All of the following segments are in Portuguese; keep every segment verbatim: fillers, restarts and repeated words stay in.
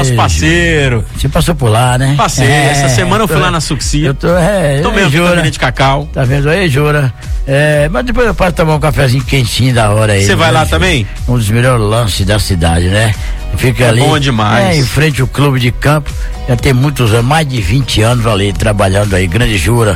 nosso parceiro. Você passou por lá, né? Passei, é, essa semana eu fui tô, lá na Suxi. Eu tô, é, tomei uma vitamina de cacau. Tá vendo aí, Jura? É, mas depois eu passo tomar um cafezinho quentinho da hora aí. Você vai né, lá também? Um dos melhores lances da cidade, né? Fica é ali. Bom demais. É, em frente ao clube de campo. Já tem muitos anos, mais de vinte anos ali, trabalhando aí, grande Jura.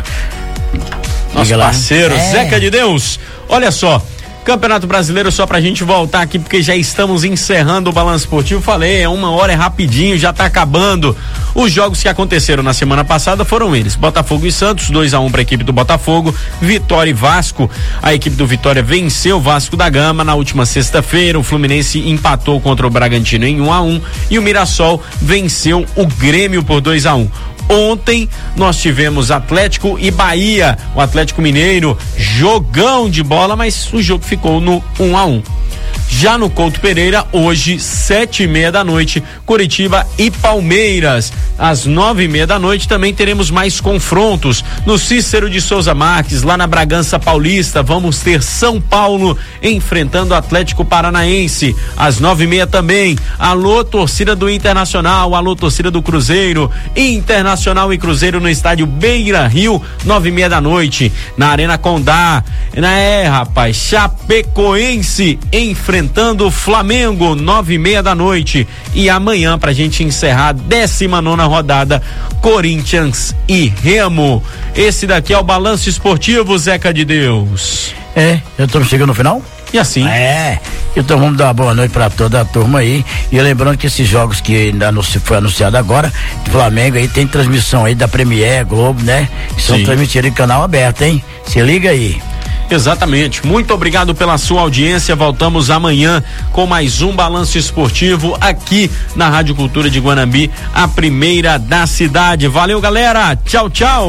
Nosso parceiro, é. Zeca de Deus. Olha só, Campeonato Brasileiro, só pra gente voltar aqui, porque já estamos encerrando o Balanço Esportivo. Falei, é uma hora, é rapidinho, já tá acabando. Os jogos que aconteceram na semana passada foram eles: Botafogo e Santos, dois a um pra equipe do Botafogo. Vitória e Vasco, a equipe do Vitória venceu o Vasco da Gama. Na última sexta-feira, o Fluminense empatou contra o Bragantino em um a um e o Mirassol venceu o Grêmio por dois a um. Ontem nós tivemos Atlético e Bahia, o Atlético Mineiro, jogão de bola, mas o jogo ficou no um a um. Já no Couto Pereira, hoje, sete e meia da noite, Curitiba e Palmeiras. Às nove e meia da noite também teremos mais confrontos. No Cícero de Souza Marques, lá na Bragança Paulista, vamos ter São Paulo enfrentando o Atlético Paranaense. Às nove e meia também, alô torcida do Internacional, alô torcida do Cruzeiro, Internacional e Cruzeiro no estádio Beira Rio, nove e meia da noite. Na Arena Condá, é rapaz, Chapecoense enfrentando o Flamengo, nove e meia da noite. E amanhã, pra gente encerrar a décima nona rodada, Corinthians e Remo. Esse daqui é o Balanço Esportivo, Zeca de Deus. É, eu tô chegando no final? E assim? É, então vamos dar uma boa noite pra toda a turma aí. E lembrando que esses jogos que ainda não se foi anunciado agora, do Flamengo aí, tem transmissão aí da Premier, Globo, né? Que são transmitidos em canal aberto, hein? Se liga aí. Exatamente, muito obrigado pela sua audiência. Voltamos amanhã com mais um Balanço Esportivo aqui na Rádio Cultura de Guanambi, a primeira da cidade. Valeu, galera, tchau, tchau.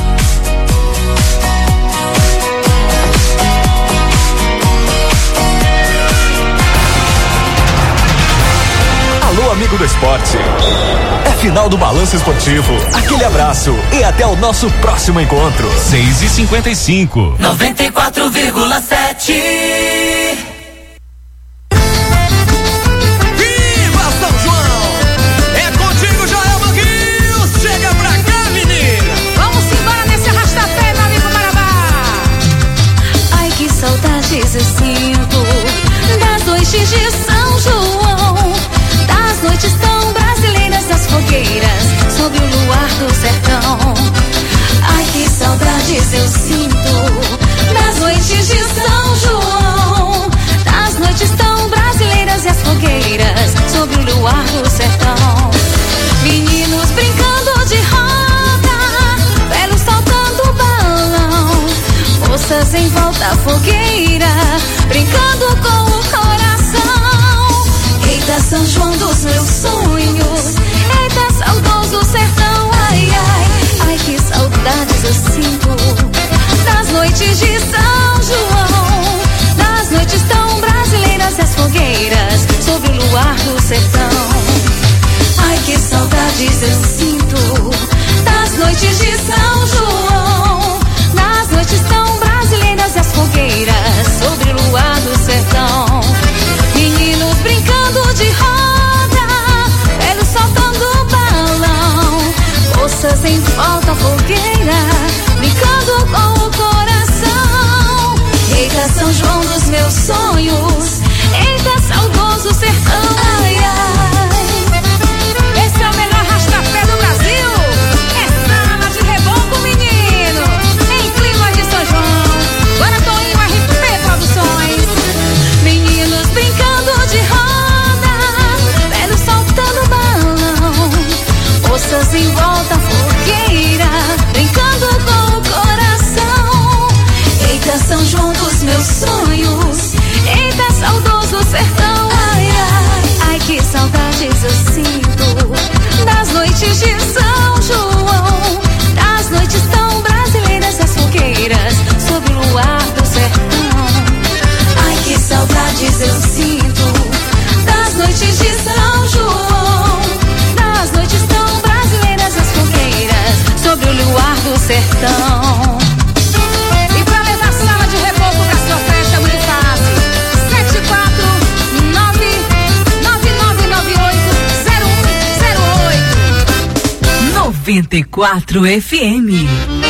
Alô, amigo do esporte. É final do Balanço Esportivo. Aquele abraço e até o nosso próximo encontro. seis e cinquenta e cinco. noventa e quatro vírgula sete. Viva São João! É contigo, Joel Manguinhos. Chega pra cá, menina. Vamos embora nesse arrasta-pé, meu amigo Marabá. Ai, que saudades eu sinto das noites de São João, das noites tão brasileiras, das fogueiras sob o luar do sertão. Ai, que saudades eu sinto das noites de São João, noventa e quatro F M.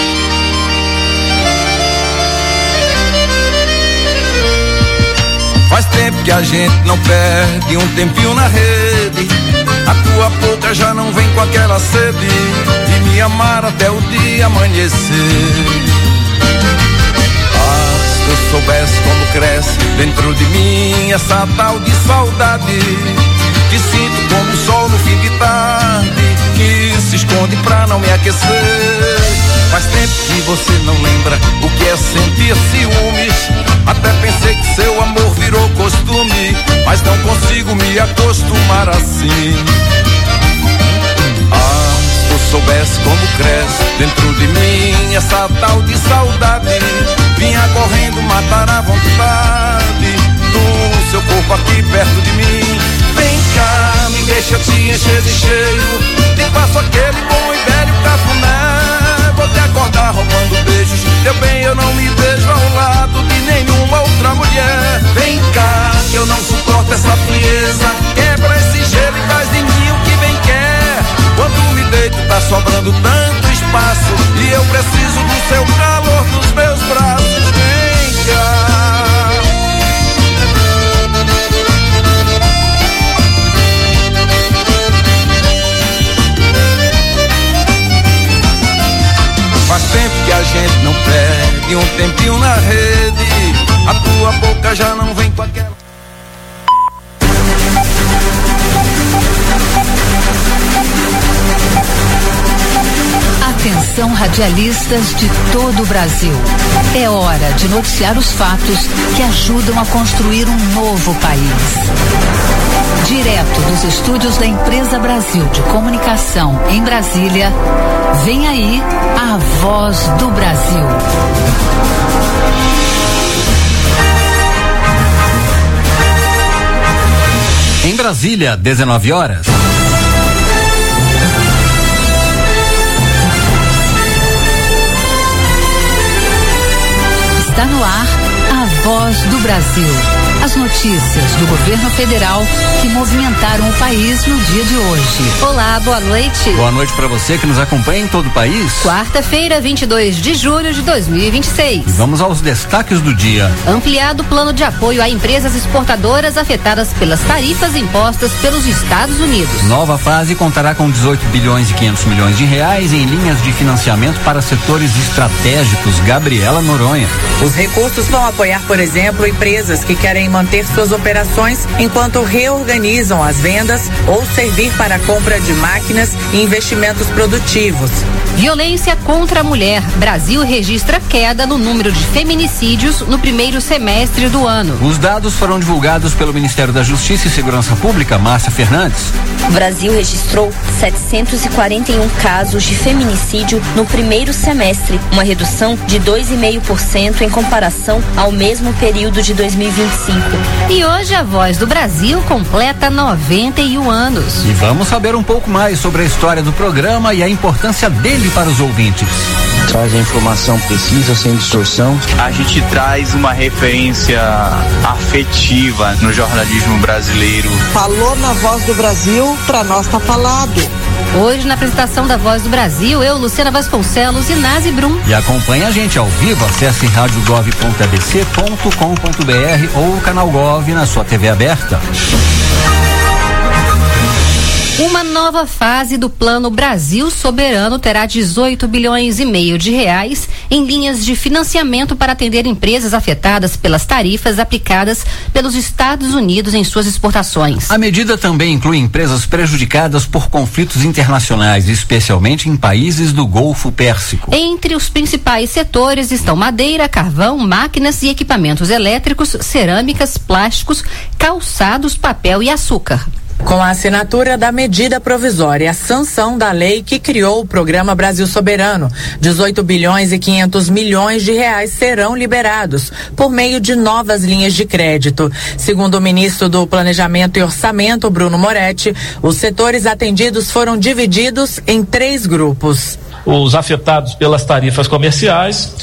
Faz tempo que a gente não perde um tempinho na rede. A tua boca já não vem com aquela sede de me amar até o dia amanhecer. Ah, se eu soubesse como cresce dentro de mim essa tal de saudade que sinto como o sol no fim de tarde, que se esconde pra não me aquecer. Faz tempo que você não lembra o que é sentir ciúmes. Até pensei que seu amor virou costume, mas não consigo me acostumar assim. Ah, se eu soubesse como cresce dentro de mim essa tal de saudade, vinha correndo matar a vontade do seu corpo aqui perto de mim. Vem cá, me deixa te encher de cheiro, te faço aquele bom e velho cafuné. Vou te acordar roubando beijos, teu bem eu não me vejo ao lado de nenhuma outra mulher. Vem cá, que eu não suporto essa frieza, quebra esse gelo e faz de mim o que bem quer. Quando me deito tá sobrando tanto espaço e eu preciso do seu calor nos meus braços. Vem cá. Faz tempo que a gente não perde um tempinho na rede. A tua boca já não vem com aquela. Atenção, radialistas de todo o Brasil. É hora de noticiar os fatos que ajudam a construir um novo país. Direto dos estúdios da Empresa Brasil de Comunicação em Brasília, vem aí a Voz do Brasil. Em Brasília, dezenove horas. Está no ar a Voz do Brasil. As notícias do governo federal que movimentaram o país no dia de hoje. Olá, boa noite. Boa noite para você que nos acompanha em todo o país. Quarta-feira, vinte e dois de julho de dois mil e vinte e seis. E vamos aos destaques do dia. Ampliado plano de apoio a empresas exportadoras afetadas pelas tarifas impostas pelos Estados Unidos. Nova fase contará com dezoito bilhões e quinhentos milhões de reais em linhas de financiamento para setores estratégicos. Gabriela Noronha. Os recursos vão apoiar, por exemplo, empresas que querem manter suas operações enquanto reorganizam as vendas ou servir para a compra de máquinas e investimentos produtivos. Violência contra a mulher. Brasil registra queda no número de feminicídios no primeiro semestre do ano. Os dados foram divulgados pelo Ministério da Justiça e Segurança Pública, Márcia Fernandes. O Brasil registrou setecentos e quarenta e um casos de feminicídio no primeiro semestre, uma redução de dois vírgula cinco por cento em comparação ao mesmo período de dois mil e vinte e cinco. E hoje a Voz do Brasil completa noventa e um anos. E vamos saber um pouco mais sobre a história do programa e a importância dele para os ouvintes. Traz a informação precisa, sem distorção. A gente traz uma referência afetiva no jornalismo brasileiro. Falou na Voz do Brasil, pra nós tá falado. Hoje, na apresentação da Voz do Brasil, eu, Luciana Vasconcelos e Nazi Brum. E acompanhe a gente ao vivo, acesse rádio gov ponto a b c ponto com ponto b r ou o canal Gov na sua T V aberta. Uma nova fase do Plano Brasil Soberano terá dezoito bilhões e meio de reais em linhas de financiamento para atender empresas afetadas pelas tarifas aplicadas pelos Estados Unidos em suas exportações. A medida também inclui empresas prejudicadas por conflitos internacionais, especialmente em países do Golfo Pérsico. Entre os principais setores estão madeira, carvão, máquinas e equipamentos elétricos, cerâmicas, plásticos, calçados, papel e açúcar. Com a assinatura da medida provisória e a sanção da lei que criou o Programa Brasil Soberano, dezoito bilhões e quinhentos milhões de reais serão liberados por meio de novas linhas de crédito. Segundo o ministro do Planejamento e Orçamento, Bruno Moretti, os setores atendidos foram divididos em três grupos. os afetados pelas tarifas comerciais,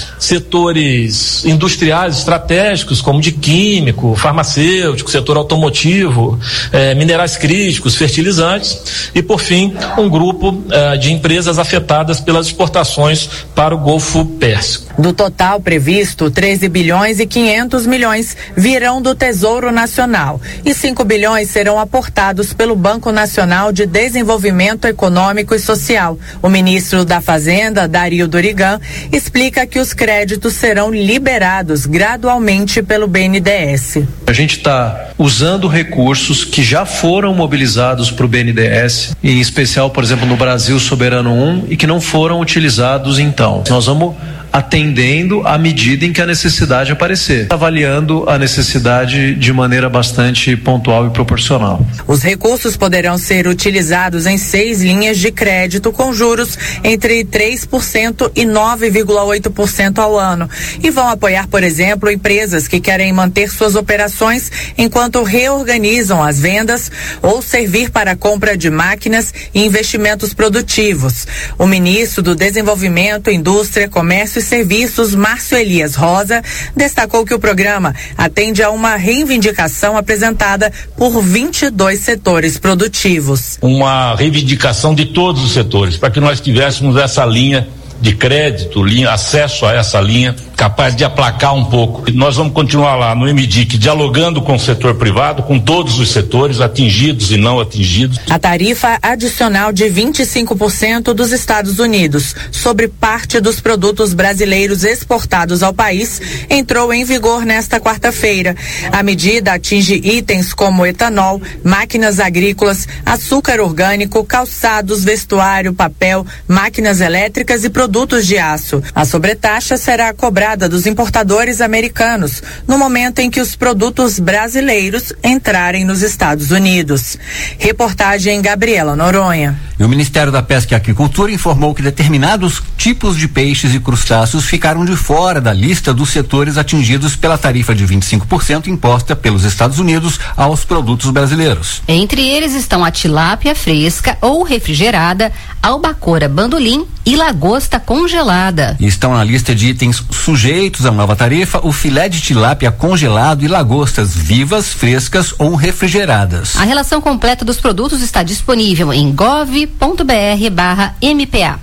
setores industriais estratégicos, como de químico, farmacêutico, setor automotivo, eh, minerais críticos, fertilizantes, e por fim, um grupo eh, de empresas afetadas pelas exportações para o Golfo Pérsico. Do total previsto, treze bilhões e quinhentos milhões virão do Tesouro Nacional e cinco bilhões serão aportados pelo Banco Nacional de Desenvolvimento Econômico e Social. O ministro da Fazenda, Dario Dorigan, explica que os créditos serão liberados gradualmente pelo B N D E S. A gente está usando recursos que já foram mobilizados para o B N D E S, em especial, por exemplo, no Brasil Soberano um, e que não foram utilizados então. Nós vamos atendendo à medida em que a necessidade aparecer, avaliando a necessidade de maneira bastante pontual e proporcional. Os recursos poderão ser utilizados em seis linhas de crédito com juros entre três por cento e nove vírgula oito por cento ao ano e vão apoiar, por exemplo, empresas que querem manter suas operações enquanto reorganizam as vendas ou servir para a compra de máquinas e investimentos produtivos. O ministro do Desenvolvimento, Indústria, Comércio e Serviços, Márcio Elias Rosa, destacou que o programa atende a uma reivindicação apresentada por vinte e dois setores produtivos. Uma reivindicação de todos os setores, para que nós tivéssemos essa linha de crédito, linha, acesso a essa linha, capaz de aplacar um pouco. Nós vamos continuar lá no M D I C, dialogando com o setor privado, com todos os setores, atingidos e não atingidos. A tarifa adicional de vinte e cinco por cento dos Estados Unidos sobre parte dos produtos brasileiros exportados ao país entrou em vigor nesta quarta-feira. A medida atinge itens como etanol, máquinas agrícolas, açúcar orgânico, calçados, vestuário, papel, máquinas elétricas e produtos produtos de aço. A sobretaxa será cobrada dos importadores americanos no momento em que os produtos brasileiros entrarem nos Estados Unidos. Reportagem Gabriela Noronha. E o Ministério da Pesca e Aquicultura informou que determinados tipos de peixes e crustáceos ficaram de fora da lista dos setores atingidos pela tarifa de vinte e cinco por cento imposta pelos Estados Unidos aos produtos brasileiros. Entre eles estão a tilápia fresca ou refrigerada, albacora bandolim e lagosta congelada. E estão na lista de itens sujeitos à nova tarifa o filé de tilápia congelado e lagostas vivas, frescas ou refrigeradas. A relação completa dos produtos está disponível em gov ponto br barra M P A.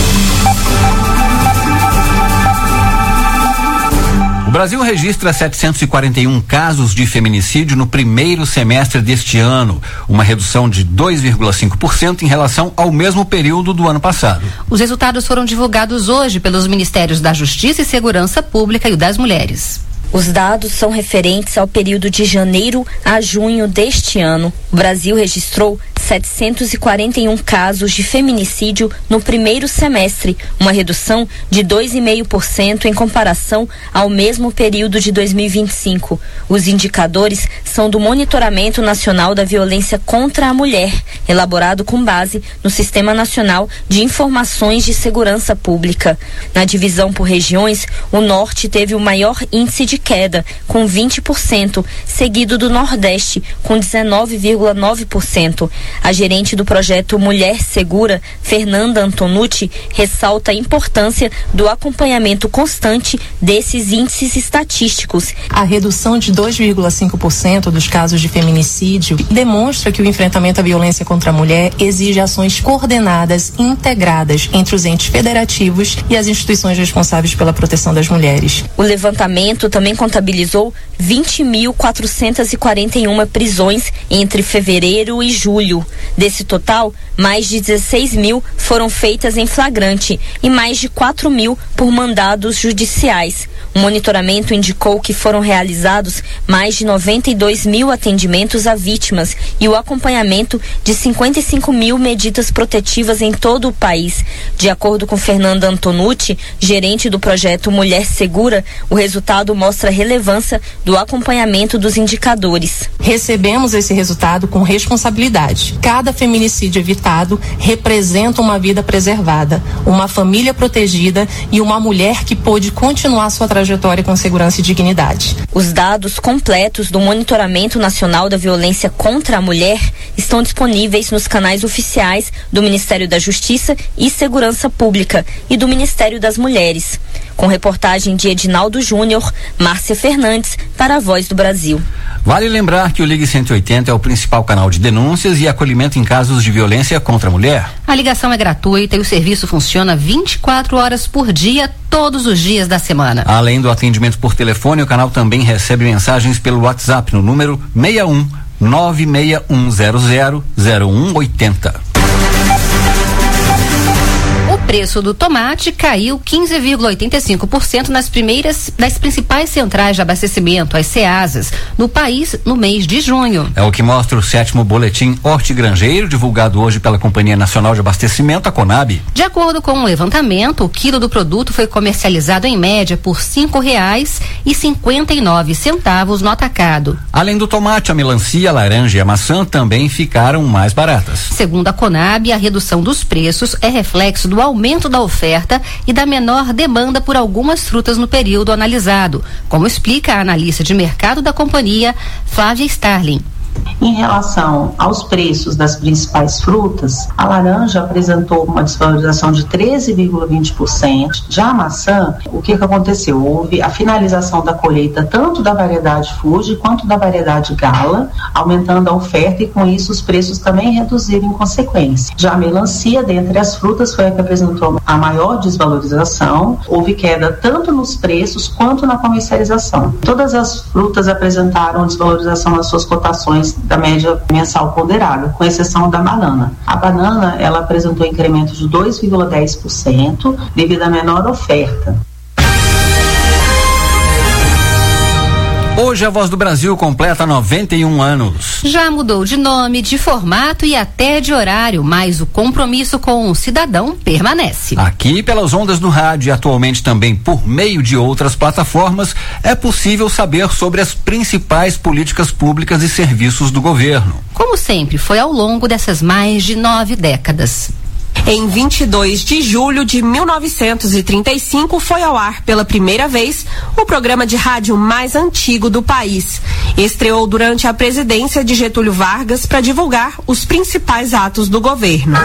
O Brasil registra setecentos e quarenta e um casos de feminicídio no primeiro semestre deste ano, uma redução de dois vírgula cinco por cento em relação ao mesmo período do ano passado. Os resultados foram divulgados hoje pelos Ministérios da Justiça e Segurança Pública e o das Mulheres. Os dados são referentes ao período de janeiro a junho deste ano. O Brasil registrou setecentos e quarenta e um casos de feminicídio no primeiro semestre, uma redução de dois vírgula cinco por cento em comparação ao mesmo período de dois mil e vinte e cinco. Os indicadores são do Monitoramento Nacional da Violência contra a Mulher, elaborado com base no Sistema Nacional de Informações de Segurança Pública. Na divisão por regiões, o Norte teve o maior índice de queda, com vinte por cento, seguido do Nordeste, com dezenove vírgula nove por cento. A gerente do projeto Mulher Segura, Fernanda Antonucci, ressalta a importância do acompanhamento constante desses índices estatísticos. A redução de dois vírgula cinco por cento dos casos de feminicídio demonstra que o enfrentamento à violência contra a mulher exige ações coordenadas e integradas entre os entes federativos e as instituições responsáveis pela proteção das mulheres. O levantamento também contabilizou vinte mil quatrocentas e quarenta e uma prisões entre fevereiro e julho. Desse total, mais de dezesseis mil foram feitas em flagrante e mais de quatro mil por mandados judiciais. O monitoramento indicou que foram realizados mais de noventa e dois mil atendimentos a vítimas e o acompanhamento de cinquenta e cinco mil medidas protetivas em todo o país. De acordo com Fernanda Antonucci, gerente do projeto Mulher Segura, o resultado mostra a relevância do acompanhamento dos indicadores. Recebemos esse resultado com responsabilidade sociedade. Cada feminicídio evitado representa uma vida preservada, uma família protegida e uma mulher que pôde continuar sua trajetória com segurança e dignidade. Os dados completos do Monitoramento Nacional da Violência contra a Mulher estão disponíveis nos canais oficiais do Ministério da Justiça e Segurança Pública e do Ministério das Mulheres. Com reportagem de Edinaldo Júnior, Márcia Fernandes, para a Voz do Brasil. Vale lembrar que o Ligue cento e oitenta é o principal canal de denúncias e acolhimento em casos de violência contra a mulher. A ligação é gratuita e o serviço funciona vinte e quatro horas por dia, todos os dias da semana. Além do atendimento por telefone, o canal também recebe mensagens pelo WhatsApp no número seis um nove seis um zero zero zero um oito zero. O preço do tomate caiu quinze vírgula oitenta e cinco por cento nas primeiras das principais centrais de abastecimento, as Ceasas, no país no mês de junho. É o que mostra o sétimo boletim hortigranjeiro divulgado hoje pela Companhia Nacional de Abastecimento, a Conab. De acordo com um levantamento, o quilo do produto foi comercializado em média por cinco reais e cinquenta e nove centavos no atacado. Além do tomate, a melancia, a laranja e a maçã também ficaram mais baratas. Segundo a Conab, a redução dos preços é reflexo do aumento da oferta e da menor demanda por algumas frutas no período analisado, como explica a analista de mercado da companhia, Flávia Starling. Em relação aos preços das principais frutas, a laranja apresentou uma desvalorização de treze vírgula vinte por cento. Já a maçã, o que, que aconteceu? Houve a finalização da colheita tanto da variedade Fuji quanto da variedade Gala, aumentando a oferta e com isso os preços também reduziram em consequência. Já a melancia, dentre as frutas, foi a que apresentou a maior desvalorização. Houve queda tanto nos preços quanto na comercialização. Todas as frutas apresentaram desvalorização nas suas cotações da média mensal ponderada, com exceção da banana. A banana, ela apresentou incremento de dois vírgula dez por cento devido à menor oferta. Hoje a Voz do Brasil completa noventa e um anos. Já mudou de nome, de formato e até de horário, mas o compromisso com o cidadão permanece. Aqui pelas ondas do rádio e atualmente também por meio de outras plataformas, é possível saber sobre as principais políticas públicas e serviços do governo. Como sempre, foi ao longo dessas mais de nove décadas. Em vinte e dois de julho de mil novecentos e trinta e cinco foi ao ar pela primeira vez o programa de rádio mais antigo do país. Estreou durante a presidência de Getúlio Vargas para divulgar os principais atos do governo.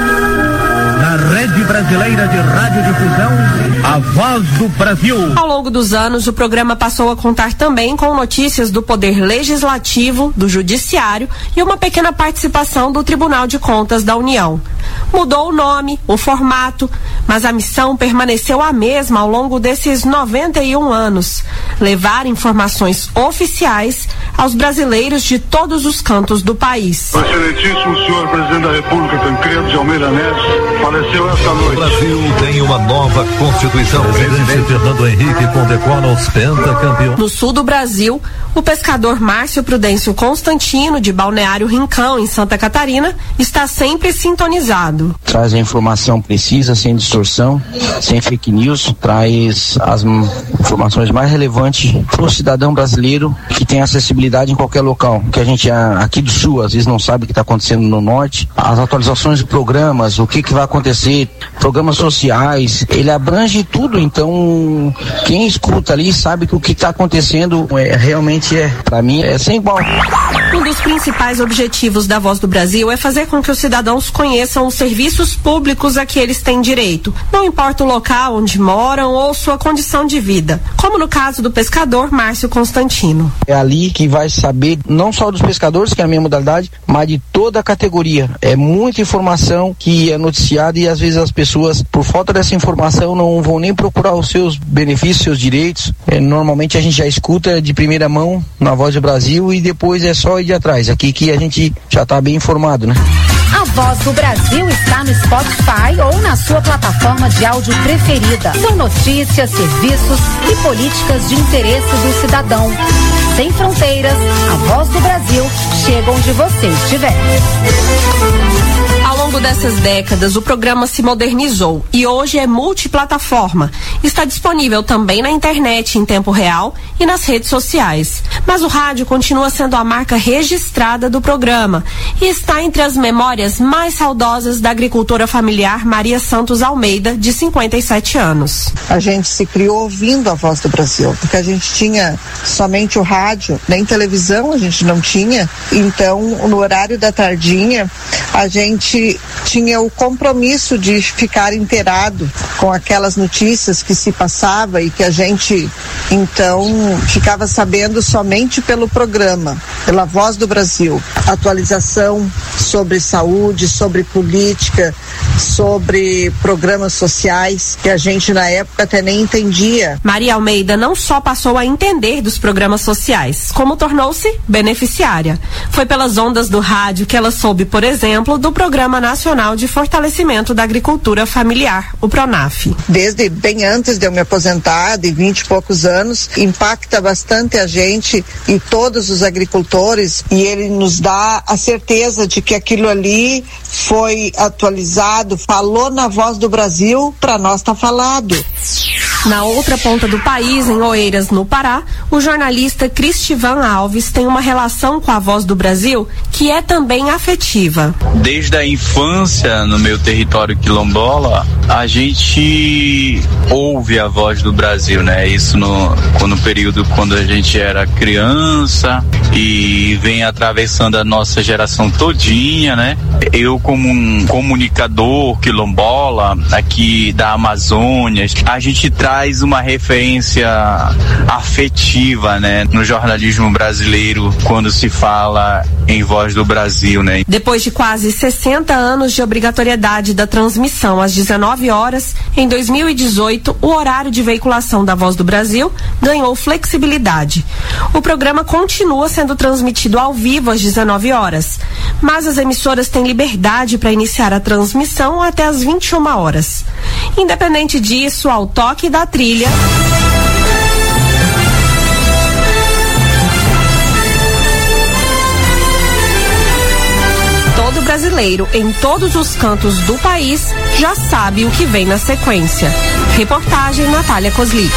Na Rede Brasileira de Radiodifusão, a Voz do Brasil. Ao longo dos anos, o programa passou a contar também com notícias do Poder Legislativo, do Judiciário e uma pequena participação do Tribunal de Contas da União. Mudou o nome, o formato, mas a missão permaneceu a mesma ao longo desses noventa e um anos: levar informações oficiais aos brasileiros de todos os cantos do país. Excelentíssimo senhor Presidente da República, Tancredo de Almeida Neves, faleceu esta noite. O Brasil tem uma nova Constituição. O presidente Fernando Henrique condecora os pentacampeões. No sul do Brasil, o pescador Márcio Prudêncio Constantino, de Balneário Rincão, em Santa Catarina, está sempre sintonizado. Traz a informação precisa, sem distorção, sem fake news, traz as informações mais relevantes para o cidadão brasileiro que tem acessibilidade em qualquer local. Que a gente aqui do sul às vezes não sabe o que está acontecendo no norte. As atualizações de programas, o que, que vai acontecer, programas sociais, ele abrange tudo. Então quem escuta ali sabe que o que está acontecendo é, realmente é, para mim, é sem igual. Um dos principais objetivos da Voz do Brasil é fazer com que os cidadãos conheçam os serviços públicos a que eles têm direito, não importa o local onde moram ou sua condição de vida, como no caso do pescador Márcio Constantino. É ali que vai saber não só dos pescadores, que é a minha modalidade, mas de toda a categoria. É muita informação que é noticiada e às vezes as pessoas, por falta dessa informação, não vão nem procurar os seus benefícios, seus direitos. É, normalmente a gente já escuta de primeira mão na Voz do Brasil e depois é só ir de atrás. Aqui que a gente já está bem informado, né? A Voz do Brasil está no Spotify ou na sua plataforma de áudio preferida. São notícias, serviços e políticas de interesse do cidadão. Sem fronteiras, a Voz do Brasil chega onde você estiver. Ao longo da dessas décadas, o programa se modernizou e hoje é multiplataforma. Está disponível também na internet em tempo real e nas redes sociais. Mas o rádio continua sendo a marca registrada do programa e está entre as memórias mais saudosas da agricultora familiar Maria Santos Almeida, de cinquenta e sete anos. A gente se criou ouvindo a Voz do Brasil, porque a gente tinha somente o rádio, nem televisão a gente não tinha, então no horário da tardinha a gente tinha o compromisso de ficar inteirado com aquelas notícias que se passava e que a gente então ficava sabendo somente pelo programa, pela Voz do Brasil. Atualização sobre saúde, sobre política, sobre programas sociais que a gente na época até nem entendia. Maria Almeida não só passou a entender dos programas sociais, como tornou-se beneficiária. Foi pelas ondas do rádio que ela soube, por exemplo, do Programa Nacional de Fortalecimento da Agricultura Familiar, o PRONAF. Desde bem antes de eu me aposentar, de vinte e poucos anos, impacta bastante a gente e todos os agricultores, e ele nos dá a certeza de que aquilo ali foi atualizado, falou na Voz do Brasil, para nós tá falado. Na outra ponta do país, em Oeiras, no Pará, o jornalista Cristivan Alves tem uma relação com a Voz do Brasil que é também afetiva. Desde a infância, no meu território quilombola, a gente ouve a Voz do Brasil, né? Isso no, no período quando a gente era criança e vem atravessando a nossa geração todinha, né? Eu, como um comunicador quilombola aqui da Amazônia, a gente traz uma referência afetiva, né, no jornalismo brasileiro quando se fala em Voz do Brasil, né? Depois de quase sessenta anos de obrigatoriedade da transmissão às dezenove horas, em dois mil e dezoito, o horário de veiculação da Voz do Brasil ganhou flexibilidade. O programa continua sendo transmitido ao vivo às dezenove horas, mas as emissoras têm liberdade para iniciar a transmissão até às vinte e uma horas. Independente disso, ao toque da trilha, todo brasileiro em todos os cantos do país já sabe o que vem na sequência. Reportagem Natália Cosli.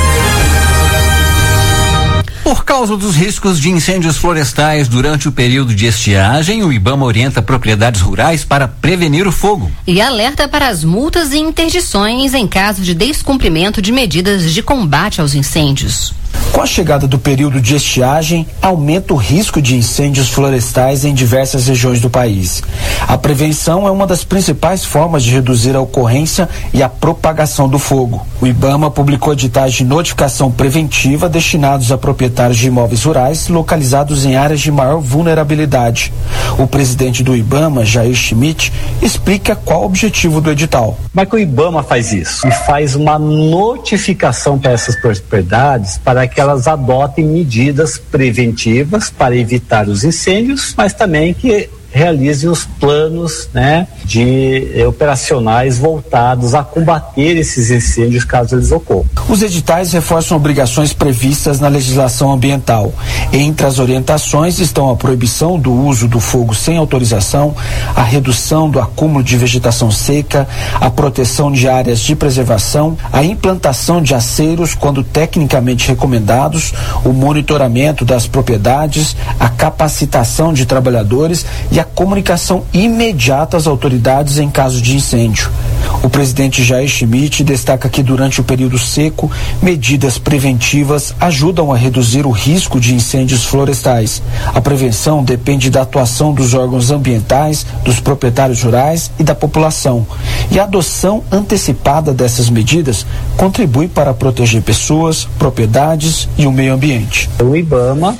Por causa dos riscos de incêndios florestais durante o período de estiagem, o IBAMA orienta propriedades rurais para prevenir o fogo. E alerta para as multas e interdições em caso de descumprimento de medidas de combate aos incêndios. Com a chegada do período de estiagem, aumenta o risco de incêndios florestais em diversas regiões do país. A prevenção é uma das principais formas de reduzir a ocorrência e a propagação do fogo. O IBAMA publicou editais de notificação preventiva destinados a proprietários de imóveis rurais localizados em áreas de maior vulnerabilidade. O presidente do IBAMA, Jair Schmidt, explica qual o objetivo do edital. Como é que o IBAMA faz isso? E faz uma notificação para essas propriedades para que elas adotem medidas preventivas para evitar os incêndios, mas também que realizem os planos, né, de eh, operacionais voltados a combater esses incêndios caso eles ocorram. Os editais reforçam obrigações previstas na legislação ambiental. Entre as orientações estão a proibição do uso do fogo sem autorização, a redução do acúmulo de vegetação seca, a proteção de áreas de preservação, a implantação de aceiros quando tecnicamente recomendados, o monitoramento das propriedades, a capacitação de trabalhadores e a comunicação imediata às autoridades em caso de incêndio. O presidente Jair Schmidt destaca que durante o período seco, medidas preventivas ajudam a reduzir o risco de incêndios florestais. A prevenção depende da atuação dos órgãos ambientais, dos proprietários rurais e da população. E a adoção antecipada dessas medidas contribui para proteger pessoas, propriedades e o meio ambiente. O IBAMA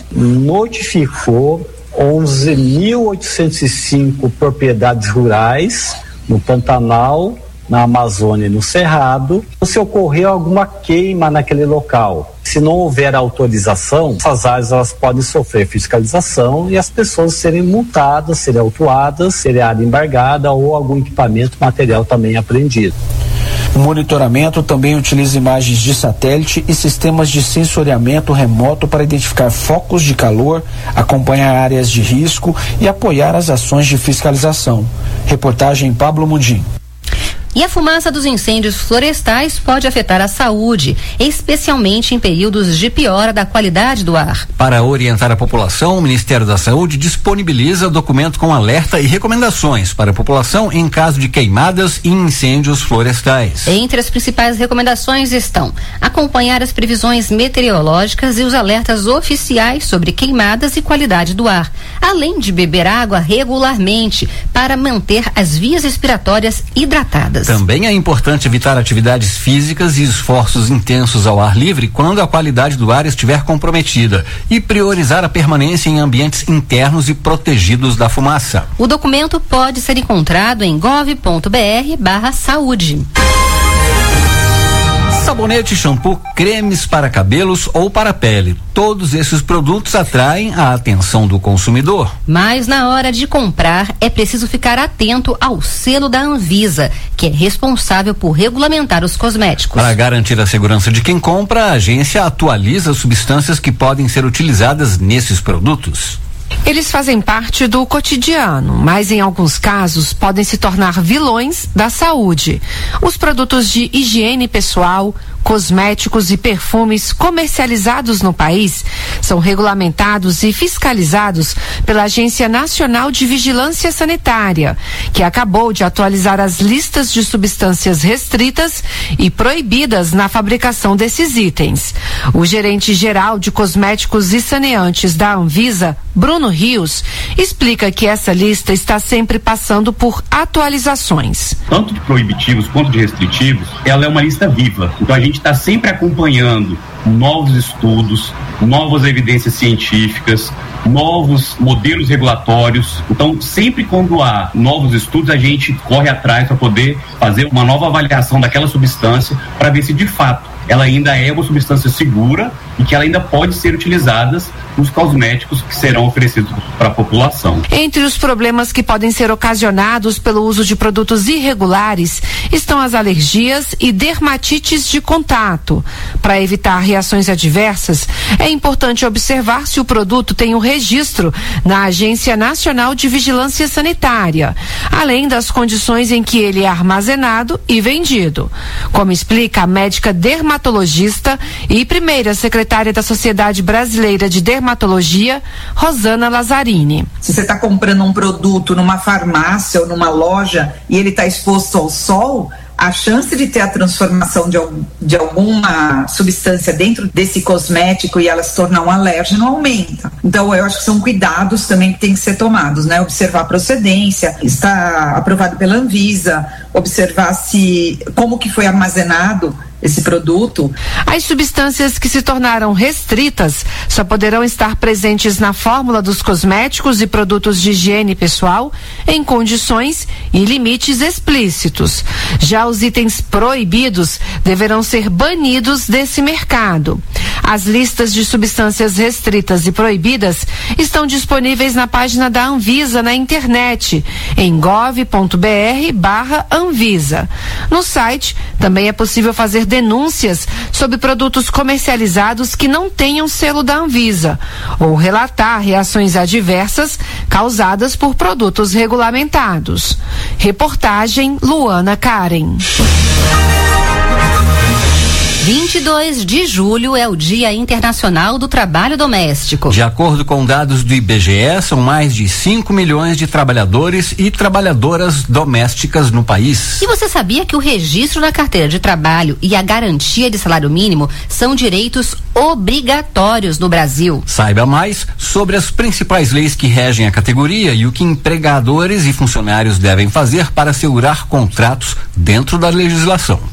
notificou onze mil oitocentos e cinco propriedades rurais no Pantanal, na Amazônia e no Cerrado, se ocorreu alguma queima naquele local. Se não houver autorização, essas áreas elas podem sofrer fiscalização e as pessoas serem multadas, serem autuadas, serem área embargada ou algum equipamento, material também apreendido. O monitoramento também utiliza imagens de satélite e sistemas de sensoriamento remoto para identificar focos de calor, acompanhar áreas de risco e apoiar as ações de fiscalização. Reportagem Pablo Mundim. E a fumaça dos incêndios florestais pode afetar a saúde, especialmente em períodos de piora da qualidade do ar. Para orientar a população, o Ministério da Saúde disponibiliza documento com alerta e recomendações para a população em caso de queimadas e incêndios florestais. Entre as principais recomendações estão acompanhar as previsões meteorológicas e os alertas oficiais sobre queimadas e qualidade do ar, além de beber água regularmente para manter as vias respiratórias hidratadas. Também é importante evitar atividades físicas e esforços intensos ao ar livre quando a qualidade do ar estiver comprometida e priorizar a permanência em ambientes internos e protegidos da fumaça. O documento pode ser encontrado em gov ponto br barra saúde. Sabonete, shampoo, cremes para cabelos ou para pele. Todos esses produtos atraem a atenção do consumidor. Mas na hora de comprar é preciso ficar atento ao selo da Anvisa, que é responsável por regulamentar os cosméticos. Para garantir a segurança de quem compra, a agência atualiza as substâncias que podem ser utilizadas nesses produtos. Eles fazem parte do cotidiano, mas em alguns casos podem se tornar vilões da saúde. Os produtos de higiene pessoal, cosméticos e perfumes comercializados no país são regulamentados e fiscalizados pela Agência Nacional de Vigilância Sanitária, que acabou de atualizar as listas de substâncias restritas e proibidas na fabricação desses itens. O gerente geral de cosméticos e saneantes da Anvisa, Bruno Rios, explica que essa lista está sempre passando por atualizações. Tanto de proibitivos quanto de restritivos, ela é uma lista viva. Então a gente está sempre acompanhando novos estudos, novas evidências científicas, novos modelos regulatórios. Então, sempre quando há novos estudos, a gente corre atrás para poder fazer uma nova avaliação daquela substância para ver se de fato ela ainda é uma substância segura e que ela ainda pode ser utilizada nos cosméticos que serão oferecidos para a população. Entre os problemas que podem ser ocasionados pelo uso de produtos irregulares estão as alergias e dermatites de contato. Para evitar reações adversas, é importante observar se o produto tem um registro na Agência Nacional de Vigilância Sanitária, além das condições em que ele é armazenado e vendido. Como explica a médica dermatologista e primeira secretária da Sociedade Brasileira de Dermatologia, Rosana Lazzarini. Se você está comprando um produto numa farmácia ou numa loja e ele está exposto ao sol, a chance de ter a transformação de, de alguma substância dentro desse cosmético e ela se tornar um alérgeno aumenta. Então eu acho que são cuidados também que tem que ser tomados, né? Observar a procedência, está aprovado pela Anvisa, observar se como que foi armazenado esse produto. As substâncias que se tornaram restritas só poderão estar presentes na fórmula dos cosméticos e produtos de higiene pessoal em condições e limites explícitos. Já os itens proibidos deverão ser banidos desse mercado. As listas de substâncias restritas e proibidas estão disponíveis na página da Anvisa na internet, em gov ponto br barra Anvisa. No site também é possível fazer denúncias sobre produtos comercializados que não tenham selo da Anvisa ou relatar reações adversas causadas por produtos regulamentados. Reportagem Luana Karen. vinte e dois de julho é o Dia Internacional do Trabalho Doméstico. De acordo com dados do I B G E, são mais de cinco milhões de trabalhadores e trabalhadoras domésticas no país. E você sabia que o registro na carteira de trabalho e a garantia de salário mínimo são direitos obrigatórios no Brasil? Saiba mais sobre as principais leis que regem a categoria e o que empregadores e funcionários devem fazer para assegurar contratos dentro da legislação.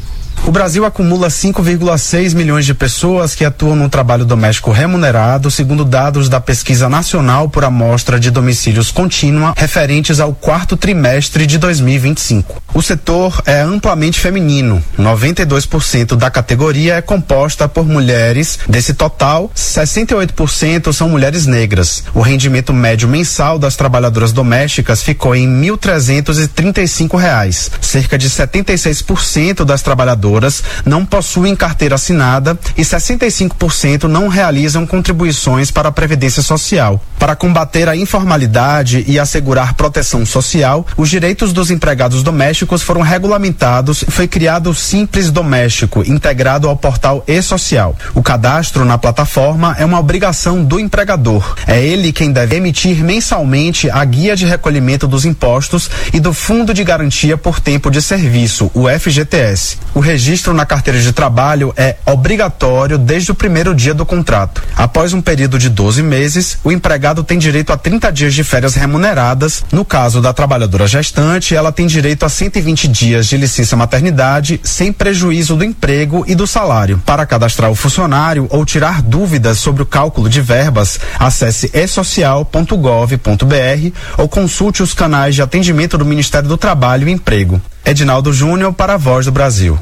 O Brasil acumula cinco vírgula seis milhões de pessoas que atuam no trabalho doméstico remunerado, segundo dados da Pesquisa Nacional por Amostra de Domicílios Contínua, referentes ao quarto trimestre de dois mil e vinte e cinco. O setor é amplamente feminino. noventa e dois por cento da categoria é composta por mulheres. Desse total, sessenta e oito por cento são mulheres negras. O rendimento médio mensal das trabalhadoras domésticas ficou em mil trezentos e trinta e cinco reais. Cerca de setenta e seis por cento das trabalhadoras não possuem carteira assinada e sessenta e cinco por cento não realizam contribuições para a Previdência Social. Para combater a informalidade e assegurar proteção social, os direitos dos empregados domésticos foram regulamentados e foi criado o Simples Doméstico, integrado ao portal E-Social. O cadastro na plataforma é uma obrigação do empregador. É ele quem deve emitir mensalmente a guia de recolhimento dos impostos e do Fundo de Garantia por Tempo de Serviço, o F G T S. O registro na carteira de trabalho é obrigatório desde o primeiro dia do contrato. Após um período de doze meses, o empregado tem direito a trinta dias de férias remuneradas. No caso da trabalhadora gestante, ela tem direito a cento e vinte dias de licença maternidade, sem prejuízo do emprego e do salário. Para cadastrar o funcionário ou tirar dúvidas sobre o cálculo de verbas, acesse e social ponto gov ponto br ou consulte os canais de atendimento do Ministério do Trabalho e Emprego. Edinaldo Júnior para a Voz do Brasil.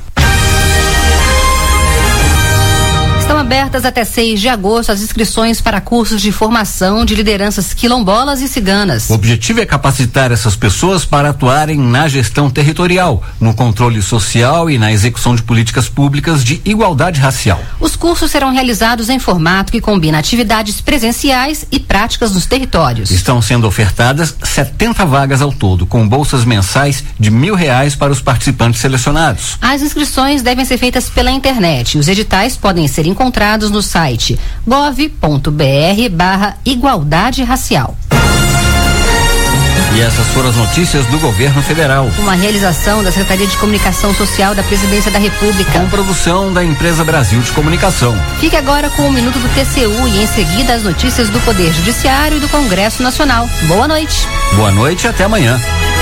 Estão abertas até seis de agosto as inscrições para cursos de formação de lideranças quilombolas e ciganas. O objetivo é capacitar essas pessoas para atuarem na gestão territorial, no controle social e na execução de políticas públicas de igualdade racial. Os cursos serão realizados em formato que combina atividades presenciais e práticas nos territórios. Estão sendo ofertadas setenta vagas ao todo, com bolsas mensais de mil reais para os participantes selecionados. As inscrições devem ser feitas pela internet. Os editais podem ser encontrados no site gov ponto br barra igualdade racial. E essas foram as notícias do governo federal. Uma realização da Secretaria de Comunicação Social da Presidência da República. Com produção da Empresa Brasil de Comunicação. Fique agora com o Minuto do T C U e em seguida as notícias do Poder Judiciário e do Congresso Nacional. Boa noite. Boa noite e até amanhã.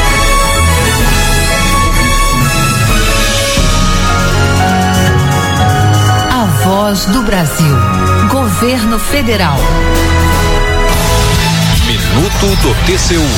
Voz do Brasil. Governo Federal. Minuto do T C U.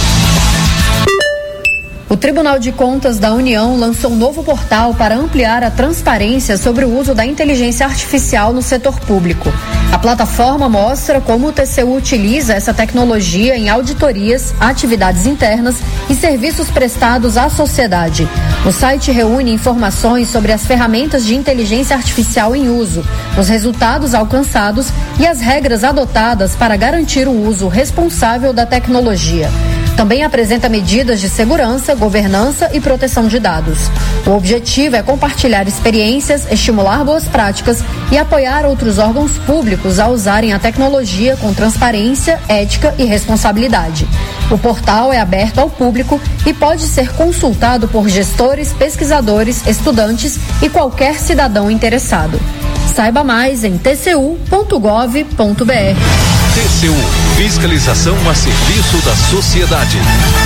O Tribunal de Contas da União lançou um novo portal para ampliar a transparência sobre o uso da inteligência artificial no setor público. A plataforma mostra como o T C U utiliza essa tecnologia em auditorias, atividades internas e serviços prestados à sociedade. O site reúne informações sobre as ferramentas de inteligência artificial em uso, os resultados alcançados e as regras adotadas para garantir o uso responsável da tecnologia. Também apresenta medidas de segurança, governança e proteção de dados. O objetivo é compartilhar experiências, estimular boas práticas e apoiar outros órgãos públicos a usarem a tecnologia com transparência, ética e responsabilidade. O portal é aberto ao público e pode ser consultado por gestores, pesquisadores, estudantes e qualquer cidadão interessado. Saiba mais em t c u ponto gov ponto br. T C U, fiscalização a serviço da sociedade.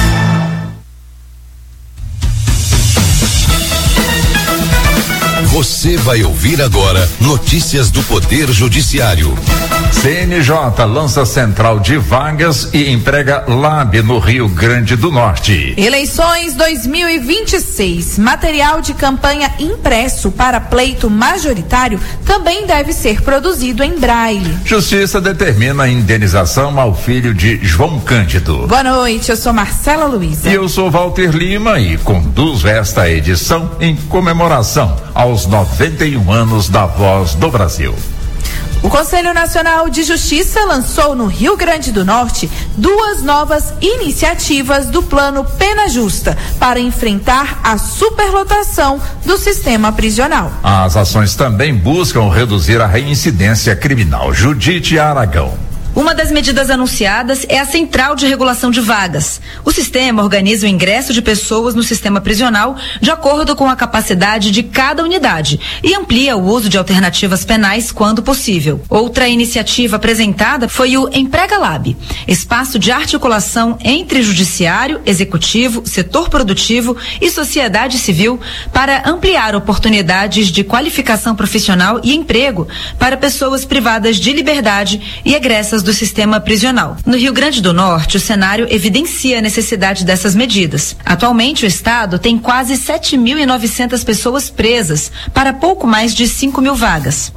Você vai ouvir agora notícias do Poder Judiciário. C N J lança central de vagas e emprega Lab no Rio Grande do Norte. Eleições dois mil e vinte e seis. Material de campanha impresso para pleito majoritário também deve ser produzido em braille. Justiça determina a indenização ao filho de João Cândido. Boa noite, eu sou Marcela Luiza. E eu sou Walter Lima e conduzo esta edição em comemoração aos noventa e um anos da Voz do Brasil. O Conselho Nacional de Justiça lançou no Rio Grande do Norte duas novas iniciativas do Plano Pena Justa para enfrentar a superlotação do sistema prisional. As ações também buscam reduzir a reincidência criminal. Judite Aragão. Uma das medidas anunciadas é a Central de Regulação de Vagas. O sistema organiza o ingresso de pessoas no sistema prisional de acordo com a capacidade de cada unidade e amplia o uso de alternativas penais quando possível. Outra iniciativa apresentada foi o Emprega Lab, espaço de articulação entre judiciário, executivo, setor produtivo e sociedade civil para ampliar oportunidades de qualificação profissional e emprego para pessoas privadas de liberdade e egressas do sistema prisional. No Rio Grande do Norte, o cenário evidencia a necessidade dessas medidas. Atualmente, o estado tem quase sete mil e novecentas pessoas presas para pouco mais de cinco mil vagas.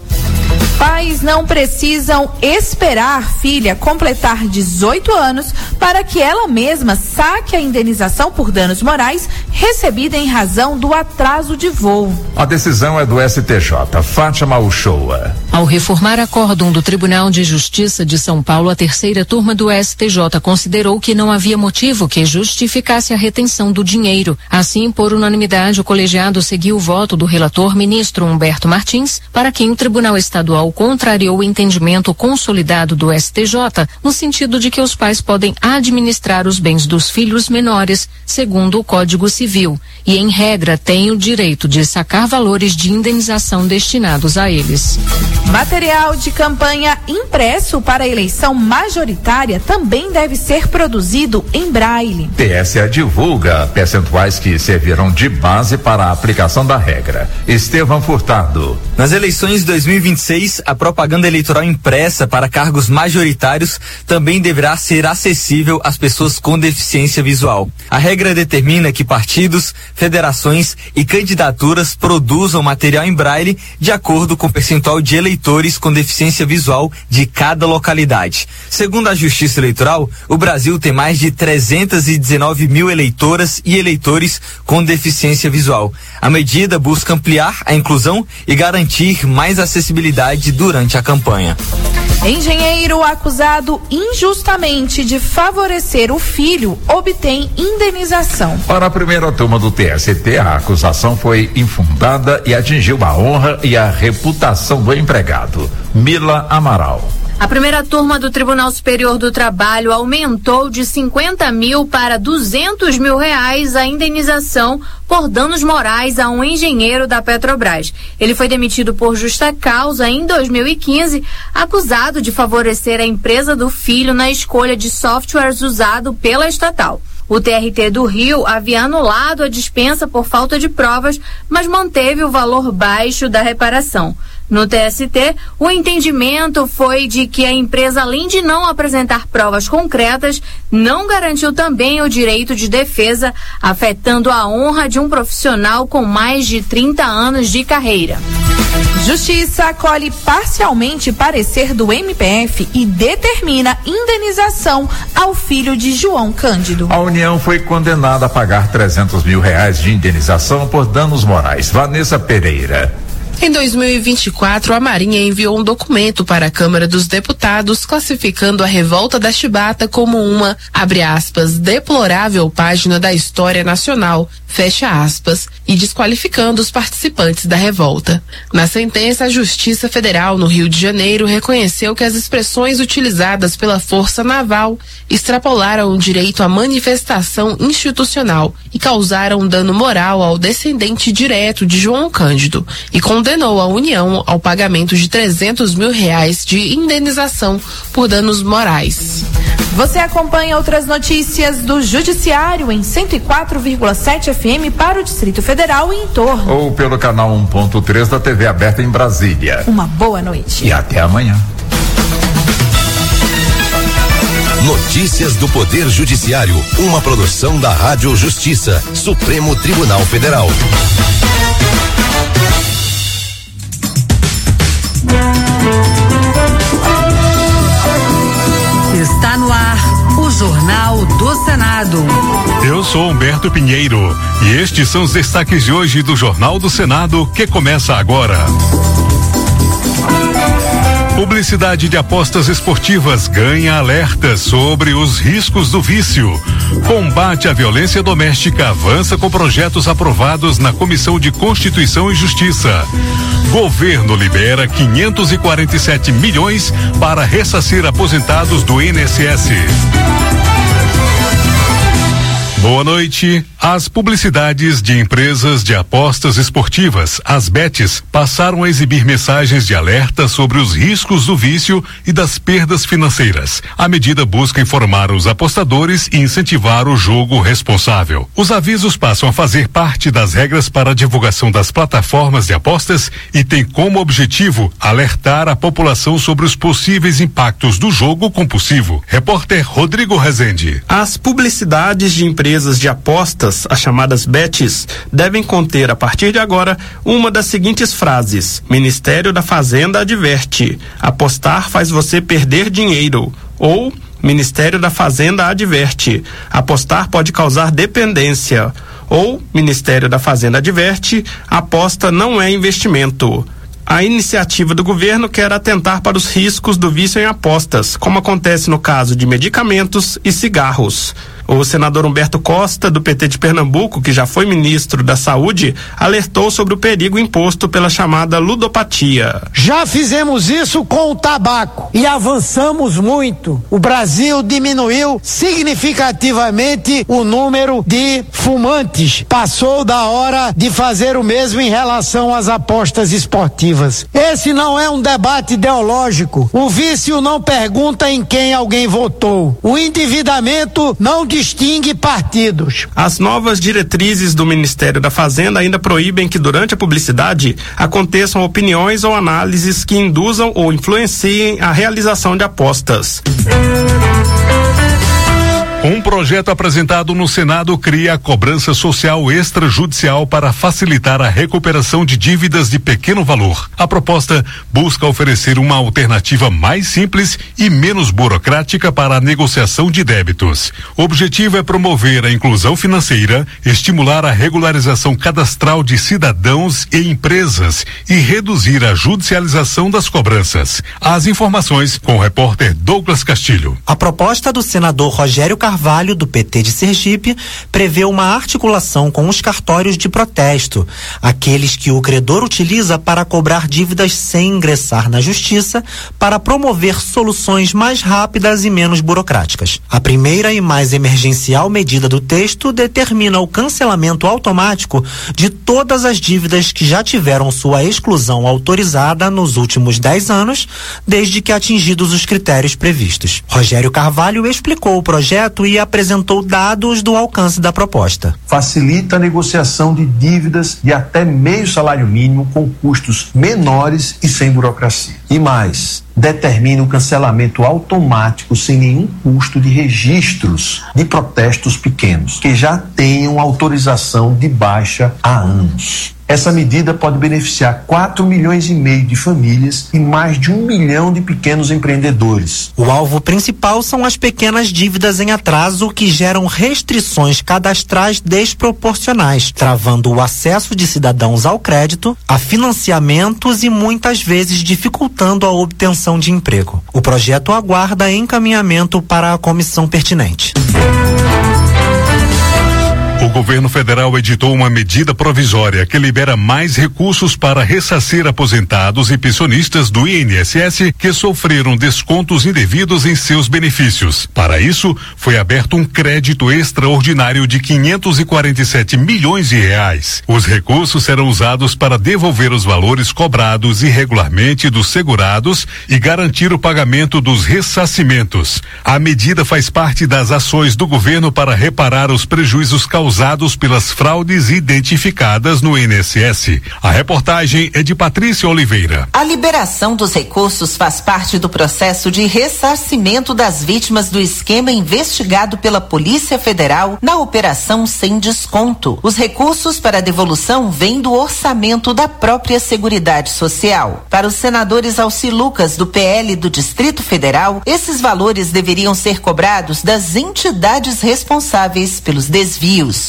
Pais não precisam esperar filha completar dezoito anos para que ela mesma saque a indenização por danos morais recebida em razão do atraso de voo. A decisão é do S T J. Fátima Uchoa. Ao reformar acórdão do Tribunal de Justiça de São Paulo, a terceira turma do S T J considerou que não havia motivo que justificasse a retenção do dinheiro. Assim, por unanimidade, o colegiado seguiu o voto do relator ministro Humberto Martins, para quem o Tribunal Estadual contrariou o entendimento consolidado do S T J, no sentido de que os pais podem administrar os bens dos filhos menores, segundo o Código Civil, e em regra têm o direito de sacar valores de indenização destinados a eles. Material de campanha impresso para a eleição majoritária também deve ser produzido em braille. T S E divulga percentuais que servirão de base para a aplicação da regra. Estevão Furtado. Nas eleições de dois mil e vinte e seis, a propaganda eleitoral impressa para cargos majoritários também deverá ser acessível às pessoas com deficiência visual. A regra determina que partidos, federações e candidaturas produzam material em braille de acordo com o percentual de eleitores com deficiência visual de cada localidade. Segundo a Justiça Eleitoral, o Brasil tem mais de trezentos e dezenove mil eleitoras e eleitores com deficiência visual. A medida busca ampliar a inclusão e garantir mais acessibilidade durante a campanha. Engenheiro acusado injustamente de favorecer o filho obtém indenização. Para a primeira turma do T S T, a acusação foi infundada e atingiu a honra e a reputação do empregado. Mila Amaral. A primeira turma do Tribunal Superior do Trabalho aumentou de cinquenta mil para duzentos mil reais a indenização por danos morais a um engenheiro da Petrobras. Ele foi demitido por justa causa em dois mil e quinze, acusado de favorecer a empresa do filho na escolha de softwares usado pela estatal. O T R T do Rio havia anulado a dispensa por falta de provas, mas manteve o valor baixo da reparação. No T S T, o entendimento foi de que a empresa, além de não apresentar provas concretas, não garantiu também o direito de defesa, afetando a honra de um profissional com mais de trinta anos de carreira. Justiça acolhe parcialmente parecer do M P F e determina indenização ao filho de João Cândido. A União foi condenada a pagar trezentos mil reais de indenização por danos morais. Vanessa Pereira. Em dois mil e vinte e quatro, a Marinha enviou um documento para a Câmara dos Deputados classificando a revolta da Chibata como uma, abre aspas, deplorável página da história nacional, fecha aspas, e desqualificando os participantes da revolta. Na sentença, a Justiça Federal no Rio de Janeiro reconheceu que as expressões utilizadas pela Força Naval extrapolaram o direito à manifestação institucional e causaram dano moral ao descendente direto de João Cândido e condenou a União ao pagamento de trezentos mil reais de indenização por danos morais. Você acompanha outras notícias do Judiciário em cento e quatro vírgula sete F M para o Distrito Federal e em torno. Ou pelo canal um ponto três da T V aberta em Brasília. Uma boa noite. E até amanhã. Notícias do Poder Judiciário, uma produção da Rádio Justiça, Supremo Tribunal Federal. Está no ar o Jornal do Senado. Eu sou Humberto Pinheiro e estes são os destaques de hoje do Jornal do Senado, que começa agora. Publicidade de apostas esportivas ganha alerta sobre os riscos do vício. Combate à violência doméstica avança com projetos aprovados na Comissão de Constituição e Justiça. Governo libera quinhentos e quarenta e sete milhões para ressarcir aposentados do I N S S. Boa noite. As publicidades de empresas de apostas esportivas, as bets, passaram a exibir mensagens de alerta sobre os riscos do vício e das perdas financeiras. A medida busca informar os apostadores e incentivar o jogo responsável. Os avisos passam a fazer parte das regras para a divulgação das plataformas de apostas e tem como objetivo alertar a população sobre os possíveis impactos do jogo compulsivo. Repórter Rodrigo Rezende. As publicidades de empresas Empresas de apostas, as chamadas bets, devem conter, a partir de agora, uma das seguintes frases: Ministério da Fazenda adverte, apostar faz você perder dinheiro. Ou, Ministério da Fazenda adverte, apostar pode causar dependência. Ou, Ministério da Fazenda adverte, aposta não é investimento. A iniciativa do governo quer atentar para os riscos do vício em apostas, como acontece no caso de medicamentos e cigarros. O senador Humberto Costa, do P T de Pernambuco, que já foi ministro da Saúde, alertou sobre o perigo imposto pela chamada ludopatia. Já fizemos isso com o tabaco e avançamos muito. O Brasil diminuiu significativamente o número de fumantes. Passou da hora de fazer o mesmo em relação às apostas esportivas. Esse não é um debate ideológico. O vício não pergunta em quem alguém votou. O endividamento não distingue partidos. As novas diretrizes do Ministério da Fazenda ainda proíbem que durante a publicidade aconteçam opiniões ou análises que induzam ou influenciem a realização de apostas. Um projeto apresentado no Senado cria a cobrança social extrajudicial para facilitar a recuperação de dívidas de pequeno valor. A proposta busca oferecer uma alternativa mais simples e menos burocrática para a negociação de débitos. O objetivo é promover a inclusão financeira, estimular a regularização cadastral de cidadãos e empresas e reduzir a judicialização das cobranças. As informações com o repórter Douglas Castilho. A proposta do senador Rogério Carvalho Carvalho, do P T de Sergipe, prevê uma articulação com os cartórios de protesto, aqueles que o credor utiliza para cobrar dívidas sem ingressar na justiça, para promover soluções mais rápidas e menos burocráticas. A primeira e mais emergencial medida do texto determina o cancelamento automático de todas as dívidas que já tiveram sua exclusão autorizada nos últimos dez anos, desde que atingidos os critérios previstos. Rogério Carvalho explicou o projeto e apresentou dados do alcance da proposta. Facilita a negociação de dívidas de até meio salário mínimo com custos menores e sem burocracia. E mais, determina o cancelamento automático sem nenhum custo de registros de protestos pequenos, que já tenham autorização de baixa há anos. Essa medida pode beneficiar quatro milhões e meio de famílias e mais de um milhão de pequenos empreendedores. O alvo principal são as pequenas dívidas em atraso que geram restrições cadastrais desproporcionais, travando o acesso de cidadãos ao crédito, a financiamentos e muitas vezes dificultando a obtenção de emprego. O projeto aguarda encaminhamento para a comissão pertinente. O governo federal editou uma medida provisória que libera mais recursos para ressarcir aposentados e pensionistas do I N S S que sofreram descontos indevidos em seus benefícios. Para isso, foi aberto um crédito extraordinário de quinhentos e quarenta e sete milhões de reais. Os recursos serão usados para devolver os valores cobrados irregularmente dos segurados e garantir o pagamento dos ressarcimentos. A medida faz parte das ações do governo para reparar os prejuízos causados usados pelas fraudes identificadas no I N S S. A reportagem é de Patrícia Oliveira. A liberação dos recursos faz parte do processo de ressarcimento das vítimas do esquema investigado pela Polícia Federal na Operação Sem Desconto. Os recursos para a devolução vêm do orçamento da própria Seguridade Social. Para os senadores Alci Lucas, do P L do Distrito Federal, esses valores deveriam ser cobrados das entidades responsáveis pelos desvios.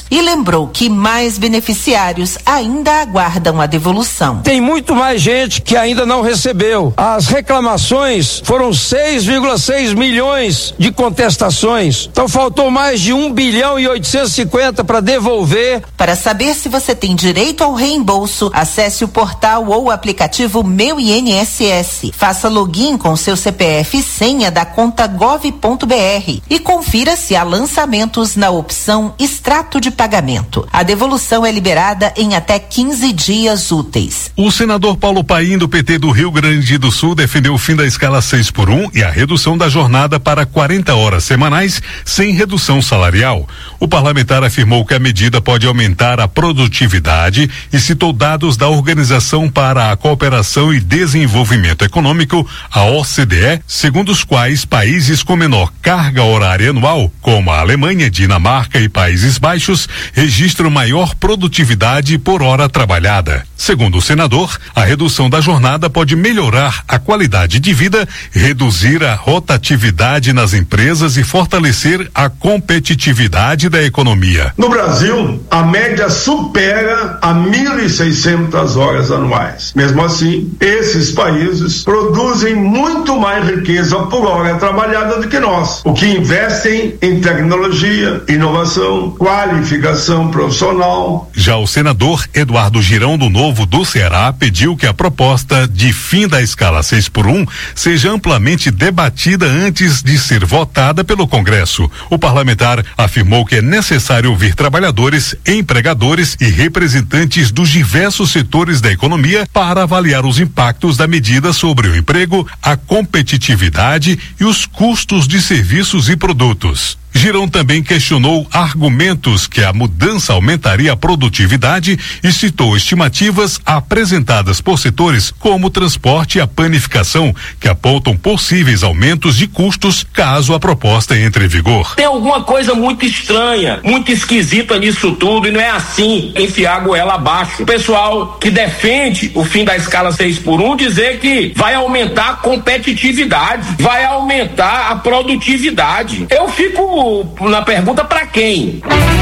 anos e lembrou que mais beneficiários ainda aguardam a devolução. Tem muito mais gente que ainda não recebeu. As reclamações foram seis vírgula seis milhões de contestações. Então faltou mais de um bilhão e oitocentos e cinquenta para devolver. Para saber se você tem direito ao reembolso, acesse o portal ou o aplicativo Meu I N S S. Faça login com seu C P F e senha da conta gov ponto br e confira se há lançamentos na opção Extrato de Pagamento. A devolução é liberada em até quinze dias úteis. O senador Paulo Paim, do P T do Rio Grande do Sul, defendeu o fim da escala seis por um e a redução da jornada para quarenta horas semanais sem redução salarial. O parlamentar afirmou que a medida pode aumentar a produtividade e citou dados da Organização para a Cooperação e Desenvolvimento Econômico, a O C D E, segundo os quais países com menor carga horária anual, como a Alemanha, Dinamarca e Países Baixos, registram maior produtividade por hora trabalhada. Segundo o senador, a redução da jornada pode melhorar a qualidade de vida, reduzir a rotatividade nas empresas e fortalecer a competitividade da economia. No Brasil, a média supera a mil e seiscentas horas anuais. Mesmo assim, esses países produzem muito mais riqueza por hora trabalhada do que nós, o que investem em tecnologia, inovação, qualificação profissional. Já o senador Eduardo Girão, do Novo do Ceará, pediu que a proposta de fim da escala seis por um seja amplamente debatida antes de ser votada pelo Congresso. O parlamentar afirmou que é necessário ouvir trabalhadores, empregadores e representantes dos diversos setores da economia para avaliar os impactos da medida sobre o emprego, a competitividade e os custos de serviços e produtos. Girão também questionou argumentos que a mudança aumentaria a produtividade e citou estimativas apresentadas por setores como o transporte e a panificação, que apontam possíveis aumentos de custos caso a proposta entre em vigor. Tem alguma coisa muito estranha, muito esquisita nisso tudo, e não é assim enfiar a goela abaixo. O pessoal que defende o fim da escala seis por um dizer que vai aumentar a competitividade, vai aumentar a produtividade. Eu fico na pergunta para quem?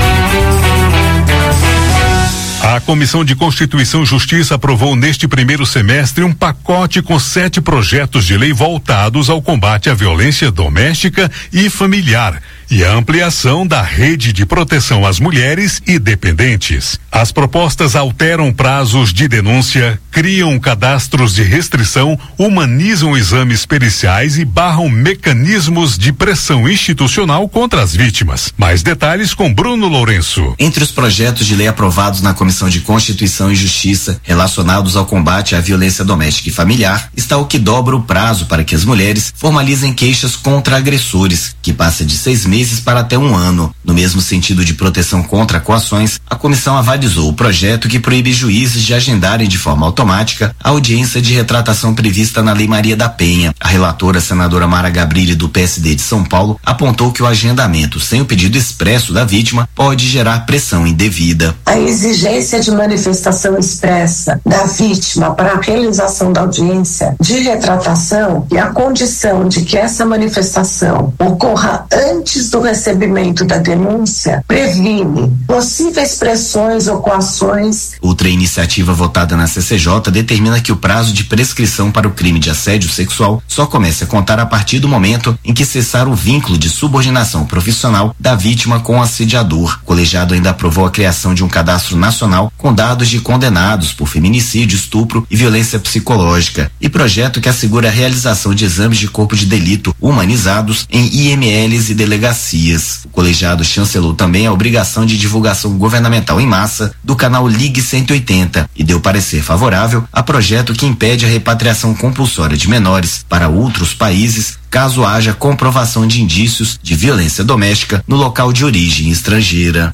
A Comissão de Constituição e Justiça aprovou neste primeiro semestre um pacote com sete projetos de lei voltados ao combate à violência doméstica e familiar e a ampliação da rede de proteção às mulheres e dependentes. As propostas alteram prazos de denúncia, criam cadastros de restrição, humanizam exames periciais e barram mecanismos de pressão institucional contra as vítimas. Mais detalhes com Bruno Lourenço. Entre os projetos de lei aprovados na Comissão de Constituição e Justiça relacionados ao combate à violência doméstica e familiar está o que dobra o prazo para que as mulheres formalizem queixas contra agressores, que passa de seis meses para até um ano. No mesmo sentido de proteção contra coações, a comissão avalizou o projeto que proíbe juízes de agendarem de forma automática a audiência de retratação prevista na Lei Maria da Penha. A relatora, senadora Mara Gabrilli, do P S D de São Paulo, apontou que o agendamento sem o pedido expresso da vítima pode gerar pressão indevida. A exigência de manifestação expressa da vítima para a realização da audiência de retratação e a condição de que essa manifestação ocorra antes do recebimento da denúncia previne possíveis pressões ou coações. Outra iniciativa votada na C C J determina que o prazo de prescrição para o crime de assédio sexual só comece a contar a partir do momento em que cessar o vínculo de subordinação profissional da vítima com o assediador. O colegiado ainda aprovou a criação de um cadastro nacional com dados de condenados por feminicídio, estupro e violência psicológica e projeto que assegura a realização de exames de corpo de delito humanizados em I M Ls e delegacias. O colegiado chancelou também a obrigação de divulgação governamental em massa do canal Ligue cento e oitenta e deu parecer favorável a projeto que impede a repatriação compulsória de menores para outros países caso haja comprovação de indícios de violência doméstica no local de origem estrangeira.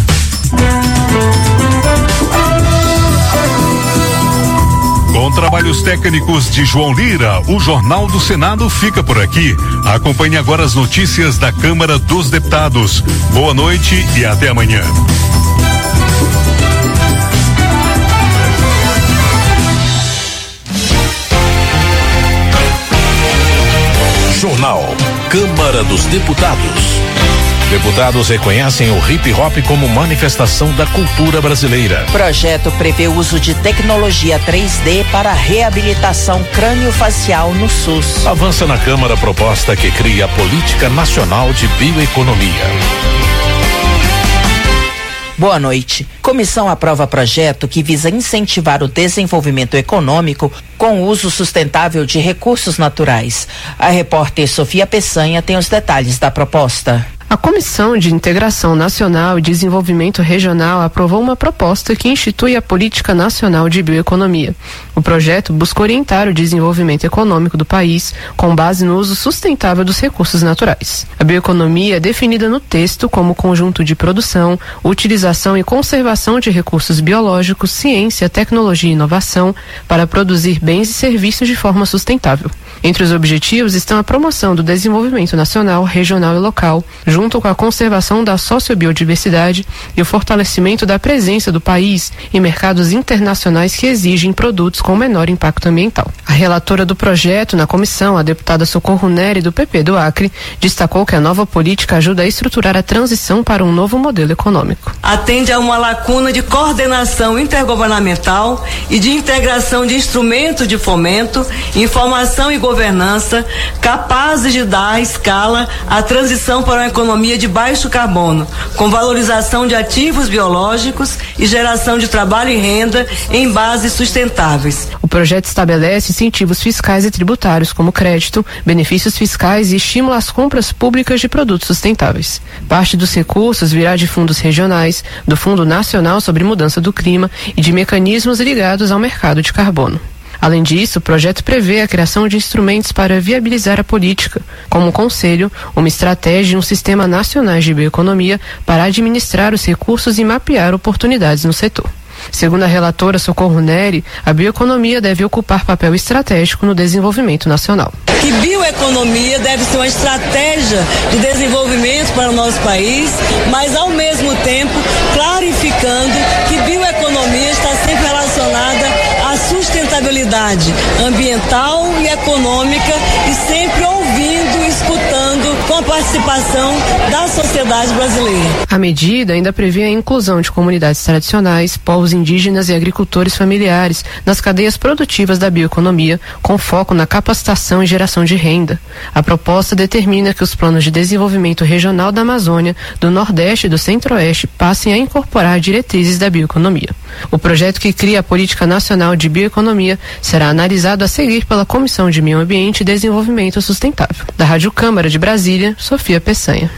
Com trabalhos técnicos de João Lira, o Jornal do Senado fica por aqui. Acompanhe agora as notícias da Câmara dos Deputados. Boa noite e até amanhã. Jornal Câmara dos Deputados. Deputados reconhecem o hip hop como manifestação da cultura brasileira. Projeto prevê o uso de tecnologia três D para reabilitação crânio-facial no SUS. Avança na Câmara a proposta que cria a Política Nacional de Bioeconomia. Boa noite. Comissão aprova projeto que visa incentivar o desenvolvimento econômico com o uso sustentável de recursos naturais. A repórter Sofia Peçanha tem os detalhes da proposta. A Comissão de Integração Nacional e Desenvolvimento Regional aprovou uma proposta que institui a Política Nacional de Bioeconomia. O projeto busca orientar o desenvolvimento econômico do país com base no uso sustentável dos recursos naturais. A bioeconomia é definida no texto como conjunto de produção, utilização e conservação de recursos biológicos, ciência, tecnologia e inovação para produzir bens e serviços de forma sustentável. Entre os objetivos estão a promoção do desenvolvimento nacional, regional e local, junto com a conservação da sociobiodiversidade e o fortalecimento da presença do país em mercados internacionais que exigem produtos com menor impacto ambiental. A relatora do projeto na comissão, a deputada Socorro Neri, do P P do Acre, destacou que a nova política ajuda a estruturar a transição para um novo modelo econômico. Atende a uma lacuna de coordenação intergovernamental e de integração de instrumentos de fomento, informação e governança capazes de dar à escala a transição para uma economia de baixo carbono, com valorização de ativos biológicos e geração de trabalho e renda em bases sustentáveis. O projeto estabelece incentivos fiscais e tributários, como crédito, benefícios fiscais e estímulo às compras públicas de produtos sustentáveis. Parte dos recursos virá de fundos regionais, do Fundo Nacional sobre Mudança do Clima e de mecanismos ligados ao mercado de carbono. Além disso, o projeto prevê a criação de instrumentos para viabilizar a política, como um conselho, uma estratégia e um sistema nacional de bioeconomia para administrar os recursos e mapear oportunidades no setor. Segundo a relatora Socorro Neri, a bioeconomia deve ocupar papel estratégico no desenvolvimento nacional. Que bioeconomia deve ser uma estratégia de desenvolvimento para o nosso país, mas ao mesmo tempo clarificando que bioeconomia está sempre relacionada à sustentabilidade ambiental e econômica e sempre ouvindo e escutando com a participação da sociedade brasileira. A medida ainda prevê a inclusão de comunidades tradicionais, povos indígenas e agricultores familiares nas cadeias produtivas da bioeconomia, com foco na capacitação e geração de renda. A proposta determina que os planos de desenvolvimento regional da Amazônia, do Nordeste e do Centro-Oeste passem a incorporar diretrizes da bioeconomia. O projeto que cria a Política Nacional de Bioeconomia será analisado a seguir pela Comissão de Meio Ambiente e Desenvolvimento Sustentável. Da Rádio Câmara de Brasília, Sofia Peçanha.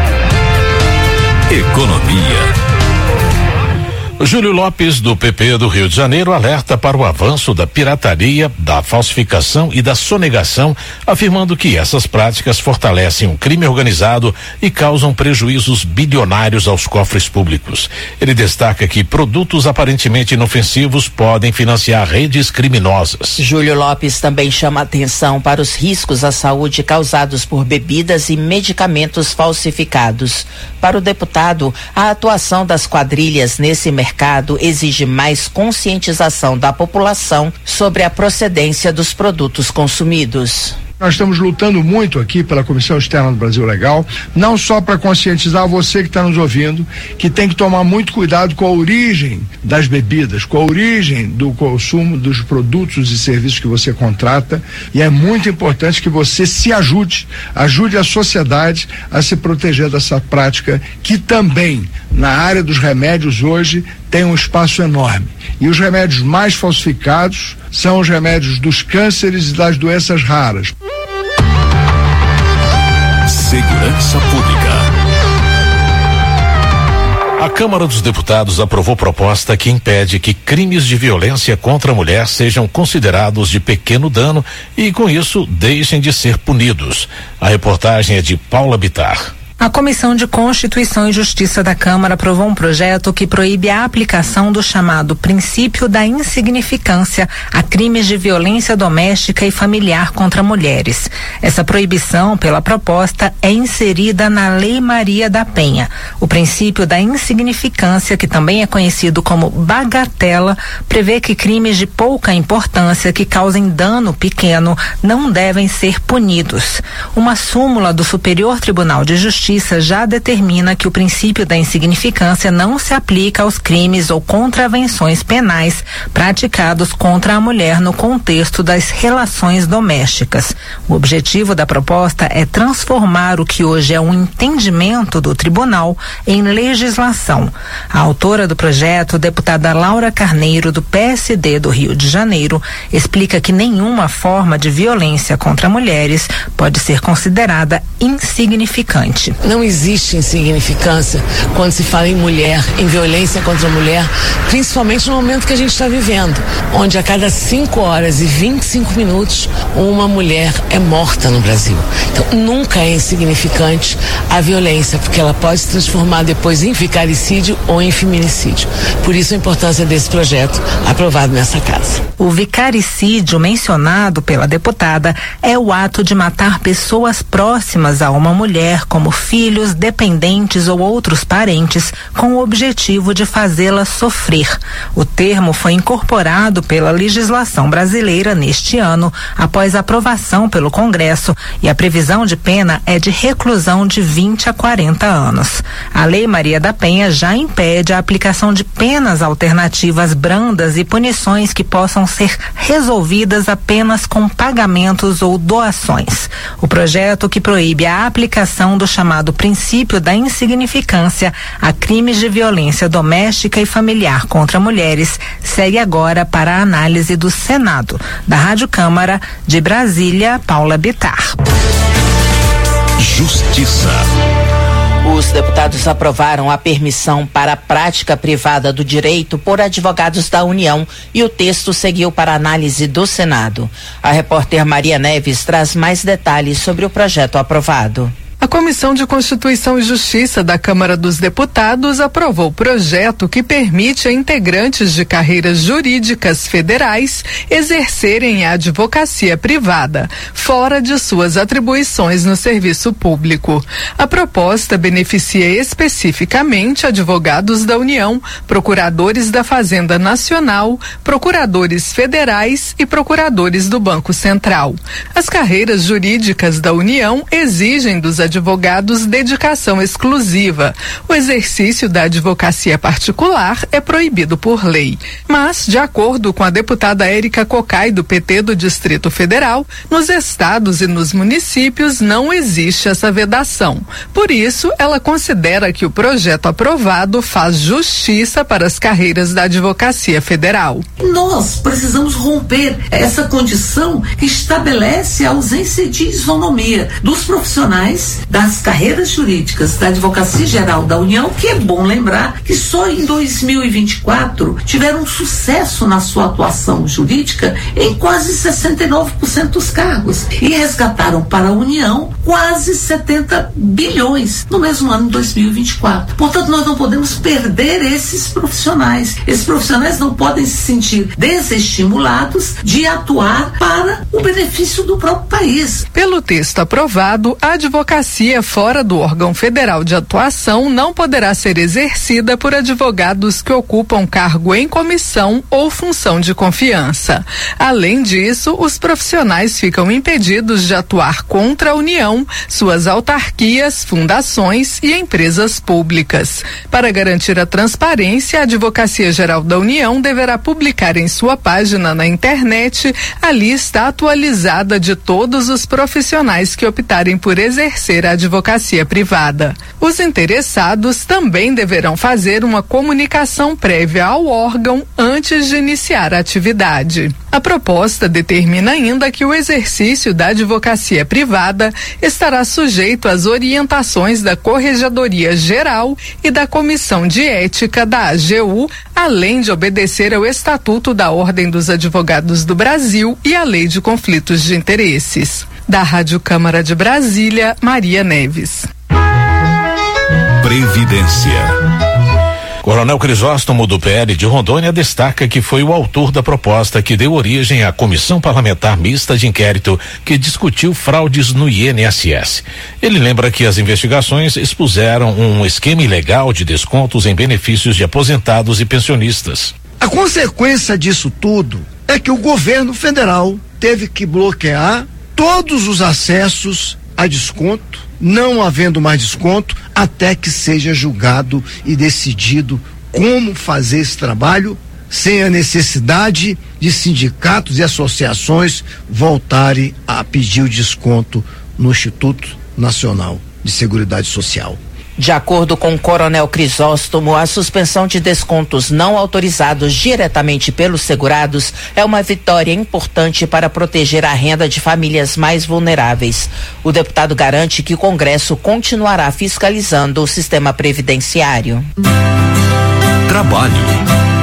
Economia. Júlio Lopes, do P P do Rio de Janeiro, alerta para o avanço da pirataria, da falsificação e da sonegação, afirmando que essas práticas fortalecem o crime organizado e causam prejuízos bilionários aos cofres públicos. Ele destaca que produtos aparentemente inofensivos podem financiar redes criminosas. Júlio Lopes também chama atenção para os riscos à saúde causados por bebidas e medicamentos falsificados. Para o deputado, a atuação das quadrilhas nesse mercado mercado exige mais conscientização da população sobre a procedência dos produtos consumidos. Nós estamos lutando muito aqui pela Comissão Externa do Brasil Legal, não só para conscientizar você que está nos ouvindo, que tem que tomar muito cuidado com a origem das bebidas, com a origem do consumo dos produtos e serviços que você contrata, e é muito importante que você se ajude, ajude a sociedade a se proteger dessa prática que também, na área dos remédios hoje, tem um espaço enorme. E os remédios mais falsificados são os remédios dos cânceres e das doenças raras. Segurança Pública. A Câmara dos Deputados aprovou proposta que impede que crimes de violência contra a mulher sejam considerados de pequeno dano e, com isso, deixem de ser punidos. A reportagem é de Paula Bittar. A Comissão de Constituição e Justiça da Câmara aprovou um projeto que proíbe a aplicação do chamado princípio da insignificância a crimes de violência doméstica e familiar contra mulheres. Essa proibição, pela proposta, é inserida na Lei Maria da Penha. O princípio da insignificância, que também é conhecido como bagatela, prevê que crimes de pouca importância que causem dano pequeno não devem ser punidos. Uma súmula do Superior Tribunal de Justiça Justiça já determina que o princípio da insignificância não se aplica aos crimes ou contravenções penais praticados contra a mulher no contexto das relações domésticas. O objetivo da proposta é transformar o que hoje é um entendimento do tribunal em legislação. A autora do projeto, deputada Laura Carneiro, do P S D do Rio de Janeiro, explica que nenhuma forma de violência contra mulheres pode ser considerada insignificante. Não existe insignificância quando se fala em mulher, em violência contra a mulher, principalmente no momento que a gente está vivendo, onde a cada cinco horas e vinte e cinco minutos uma mulher é morta no Brasil. Então nunca é insignificante a violência, porque ela pode se transformar depois em vicaricídio ou em feminicídio. Por isso a importância desse projeto aprovado nessa casa. O vicaricídio mencionado pela deputada é o ato de matar pessoas próximas a uma mulher, como filhos, dependentes ou outros parentes, com o objetivo de fazê-la sofrer. O termo foi incorporado pela legislação brasileira neste ano, após aprovação pelo Congresso, e a previsão de pena é de reclusão de vinte a quarenta anos. A Lei Maria da Penha já impede a aplicação de penas alternativas brandas e punições que possam ser resolvidas apenas com pagamentos ou doações. O projeto, que proíbe a aplicação do chamado princípio da insignificância a crimes de violência doméstica e familiar contra mulheres, segue agora para a análise do Senado. Da Rádio Câmara de Brasília, Paula Bittar. Justiça. Os deputados aprovaram a permissão para a prática privada do direito por advogados da União e o texto seguiu para análise do Senado. A repórter Maria Neves traz mais detalhes sobre o projeto aprovado. A Comissão de Constituição e Justiça da Câmara dos Deputados aprovou o projeto que permite a integrantes de carreiras jurídicas federais exercerem a advocacia privada, fora de suas atribuições no serviço público. A proposta beneficia especificamente advogados da União, procuradores da Fazenda Nacional, procuradores federais e procuradores do Banco Central. As carreiras jurídicas da União exigem dos advogados dedicação exclusiva. O exercício da advocacia particular é proibido por lei. Mas, de acordo com a deputada Érica Cocai, do P T do Distrito Federal, nos estados e nos municípios não existe essa vedação. Por isso, ela considera que o projeto aprovado faz justiça para as carreiras da advocacia federal. Nós precisamos romper essa condição que estabelece a ausência de isonomia dos profissionais das carreiras jurídicas da Advocacia Geral da União, que é bom lembrar que só em dois mil e vinte e quatro tiveram sucesso na sua atuação jurídica em quase sessenta e nove por cento dos cargos e resgataram para a União quase setenta bilhões no mesmo ano de dois mil e vinte e quatro. Portanto, nós não podemos perder esses profissionais. Esses profissionais não podem se sentir desestimulados de atuar para o benefício do próprio país. Pelo texto aprovado, a advocacia fora do órgão federal de atuação não poderá ser exercida por advogados que ocupam cargo em comissão ou função de confiança. Além disso, os profissionais ficam impedidos de atuar contra a União, suas autarquias, fundações e empresas públicas. Para garantir a transparência, a Advocacia Geral da União deverá publicar em sua página na internet a lista atualizada de todos os profissionais que optarem por exercer a advocacia privada. Os interessados também deverão fazer uma comunicação prévia ao órgão antes de iniciar a atividade. A proposta determina ainda que o exercício da advocacia privada estará sujeito às orientações da Corregedoria Geral e da Comissão de Ética da A G U, além de obedecer ao Estatuto da Ordem dos Advogados do Brasil e à Lei de Conflitos de Interesses. Da Rádio Câmara de Brasília, Maria Neves. Previdência. Coronel Crisóstomo, do P L de Rondônia, destaca que foi o autor da proposta que deu origem à Comissão Parlamentar Mista de Inquérito que discutiu fraudes no I N S S. Ele lembra que as investigações expuseram um esquema ilegal de descontos em benefícios de aposentados e pensionistas. A consequência disso tudo é que o governo federal teve que bloquear todos os acessos a desconto, não havendo mais desconto, até que seja julgado e decidido como fazer esse trabalho sem a necessidade de sindicatos e associações voltarem a pedir o desconto no Instituto Nacional de Seguridade Social. De acordo com o Coronel Crisóstomo, a suspensão de descontos não autorizados diretamente pelos segurados é uma vitória importante para proteger a renda de famílias mais vulneráveis. O deputado garante que o Congresso continuará fiscalizando o sistema previdenciário. Trabalho.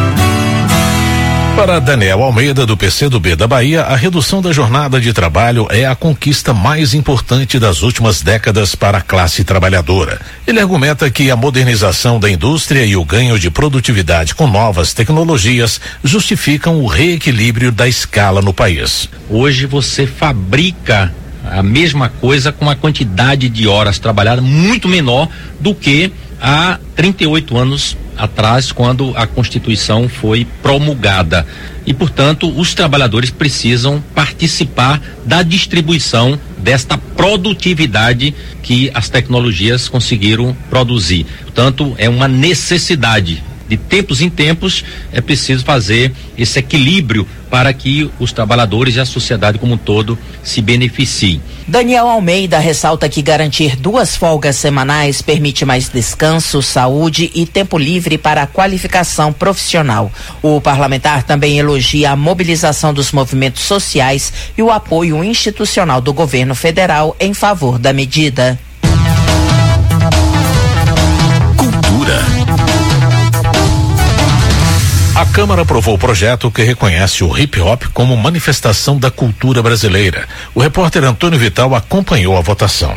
Para Daniel Almeida, do P C do B da Bahia, a redução da jornada de trabalho é a conquista mais importante das últimas décadas para a classe trabalhadora. Ele argumenta que a modernização da indústria e o ganho de produtividade com novas tecnologias justificam o reequilíbrio da escala no país. Hoje você fabrica a mesma coisa com uma quantidade de horas trabalhadas muito menor do que há trinta e oito anos atrás, quando a Constituição foi promulgada. E, portanto, os trabalhadores precisam participar da distribuição desta produtividade que as tecnologias conseguiram produzir. Portanto, é uma necessidade. De tempos em tempos é preciso fazer esse equilíbrio para que os trabalhadores e a sociedade como um todo se beneficiem. Daniel Almeida ressalta que garantir duas folgas semanais permite mais descanso, saúde e tempo livre para a qualificação profissional. O parlamentar também elogia a mobilização dos movimentos sociais e o apoio institucional do governo federal em favor da medida. Cultura. A Câmara aprovou o projeto que reconhece o hip hop como manifestação da cultura brasileira. O repórter Antônio Vital acompanhou a votação.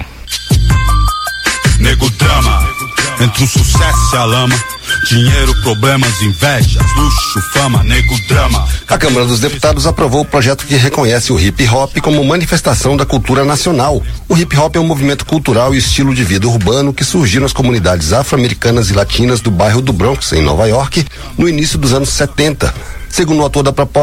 Nego drama, entre o sucesso e a lama. Dinheiro, problemas, invejas, luxo, fama, nego drama. A Câmara dos Deputados aprovou o projeto que reconhece o hip hop como manifestação da cultura nacional. O hip hop é um movimento cultural e estilo de vida urbano que surgiu nas comunidades afro-americanas e latinas do bairro do Bronx, em Nova York, no início dos anos setenta. Segundo o autor da proposta,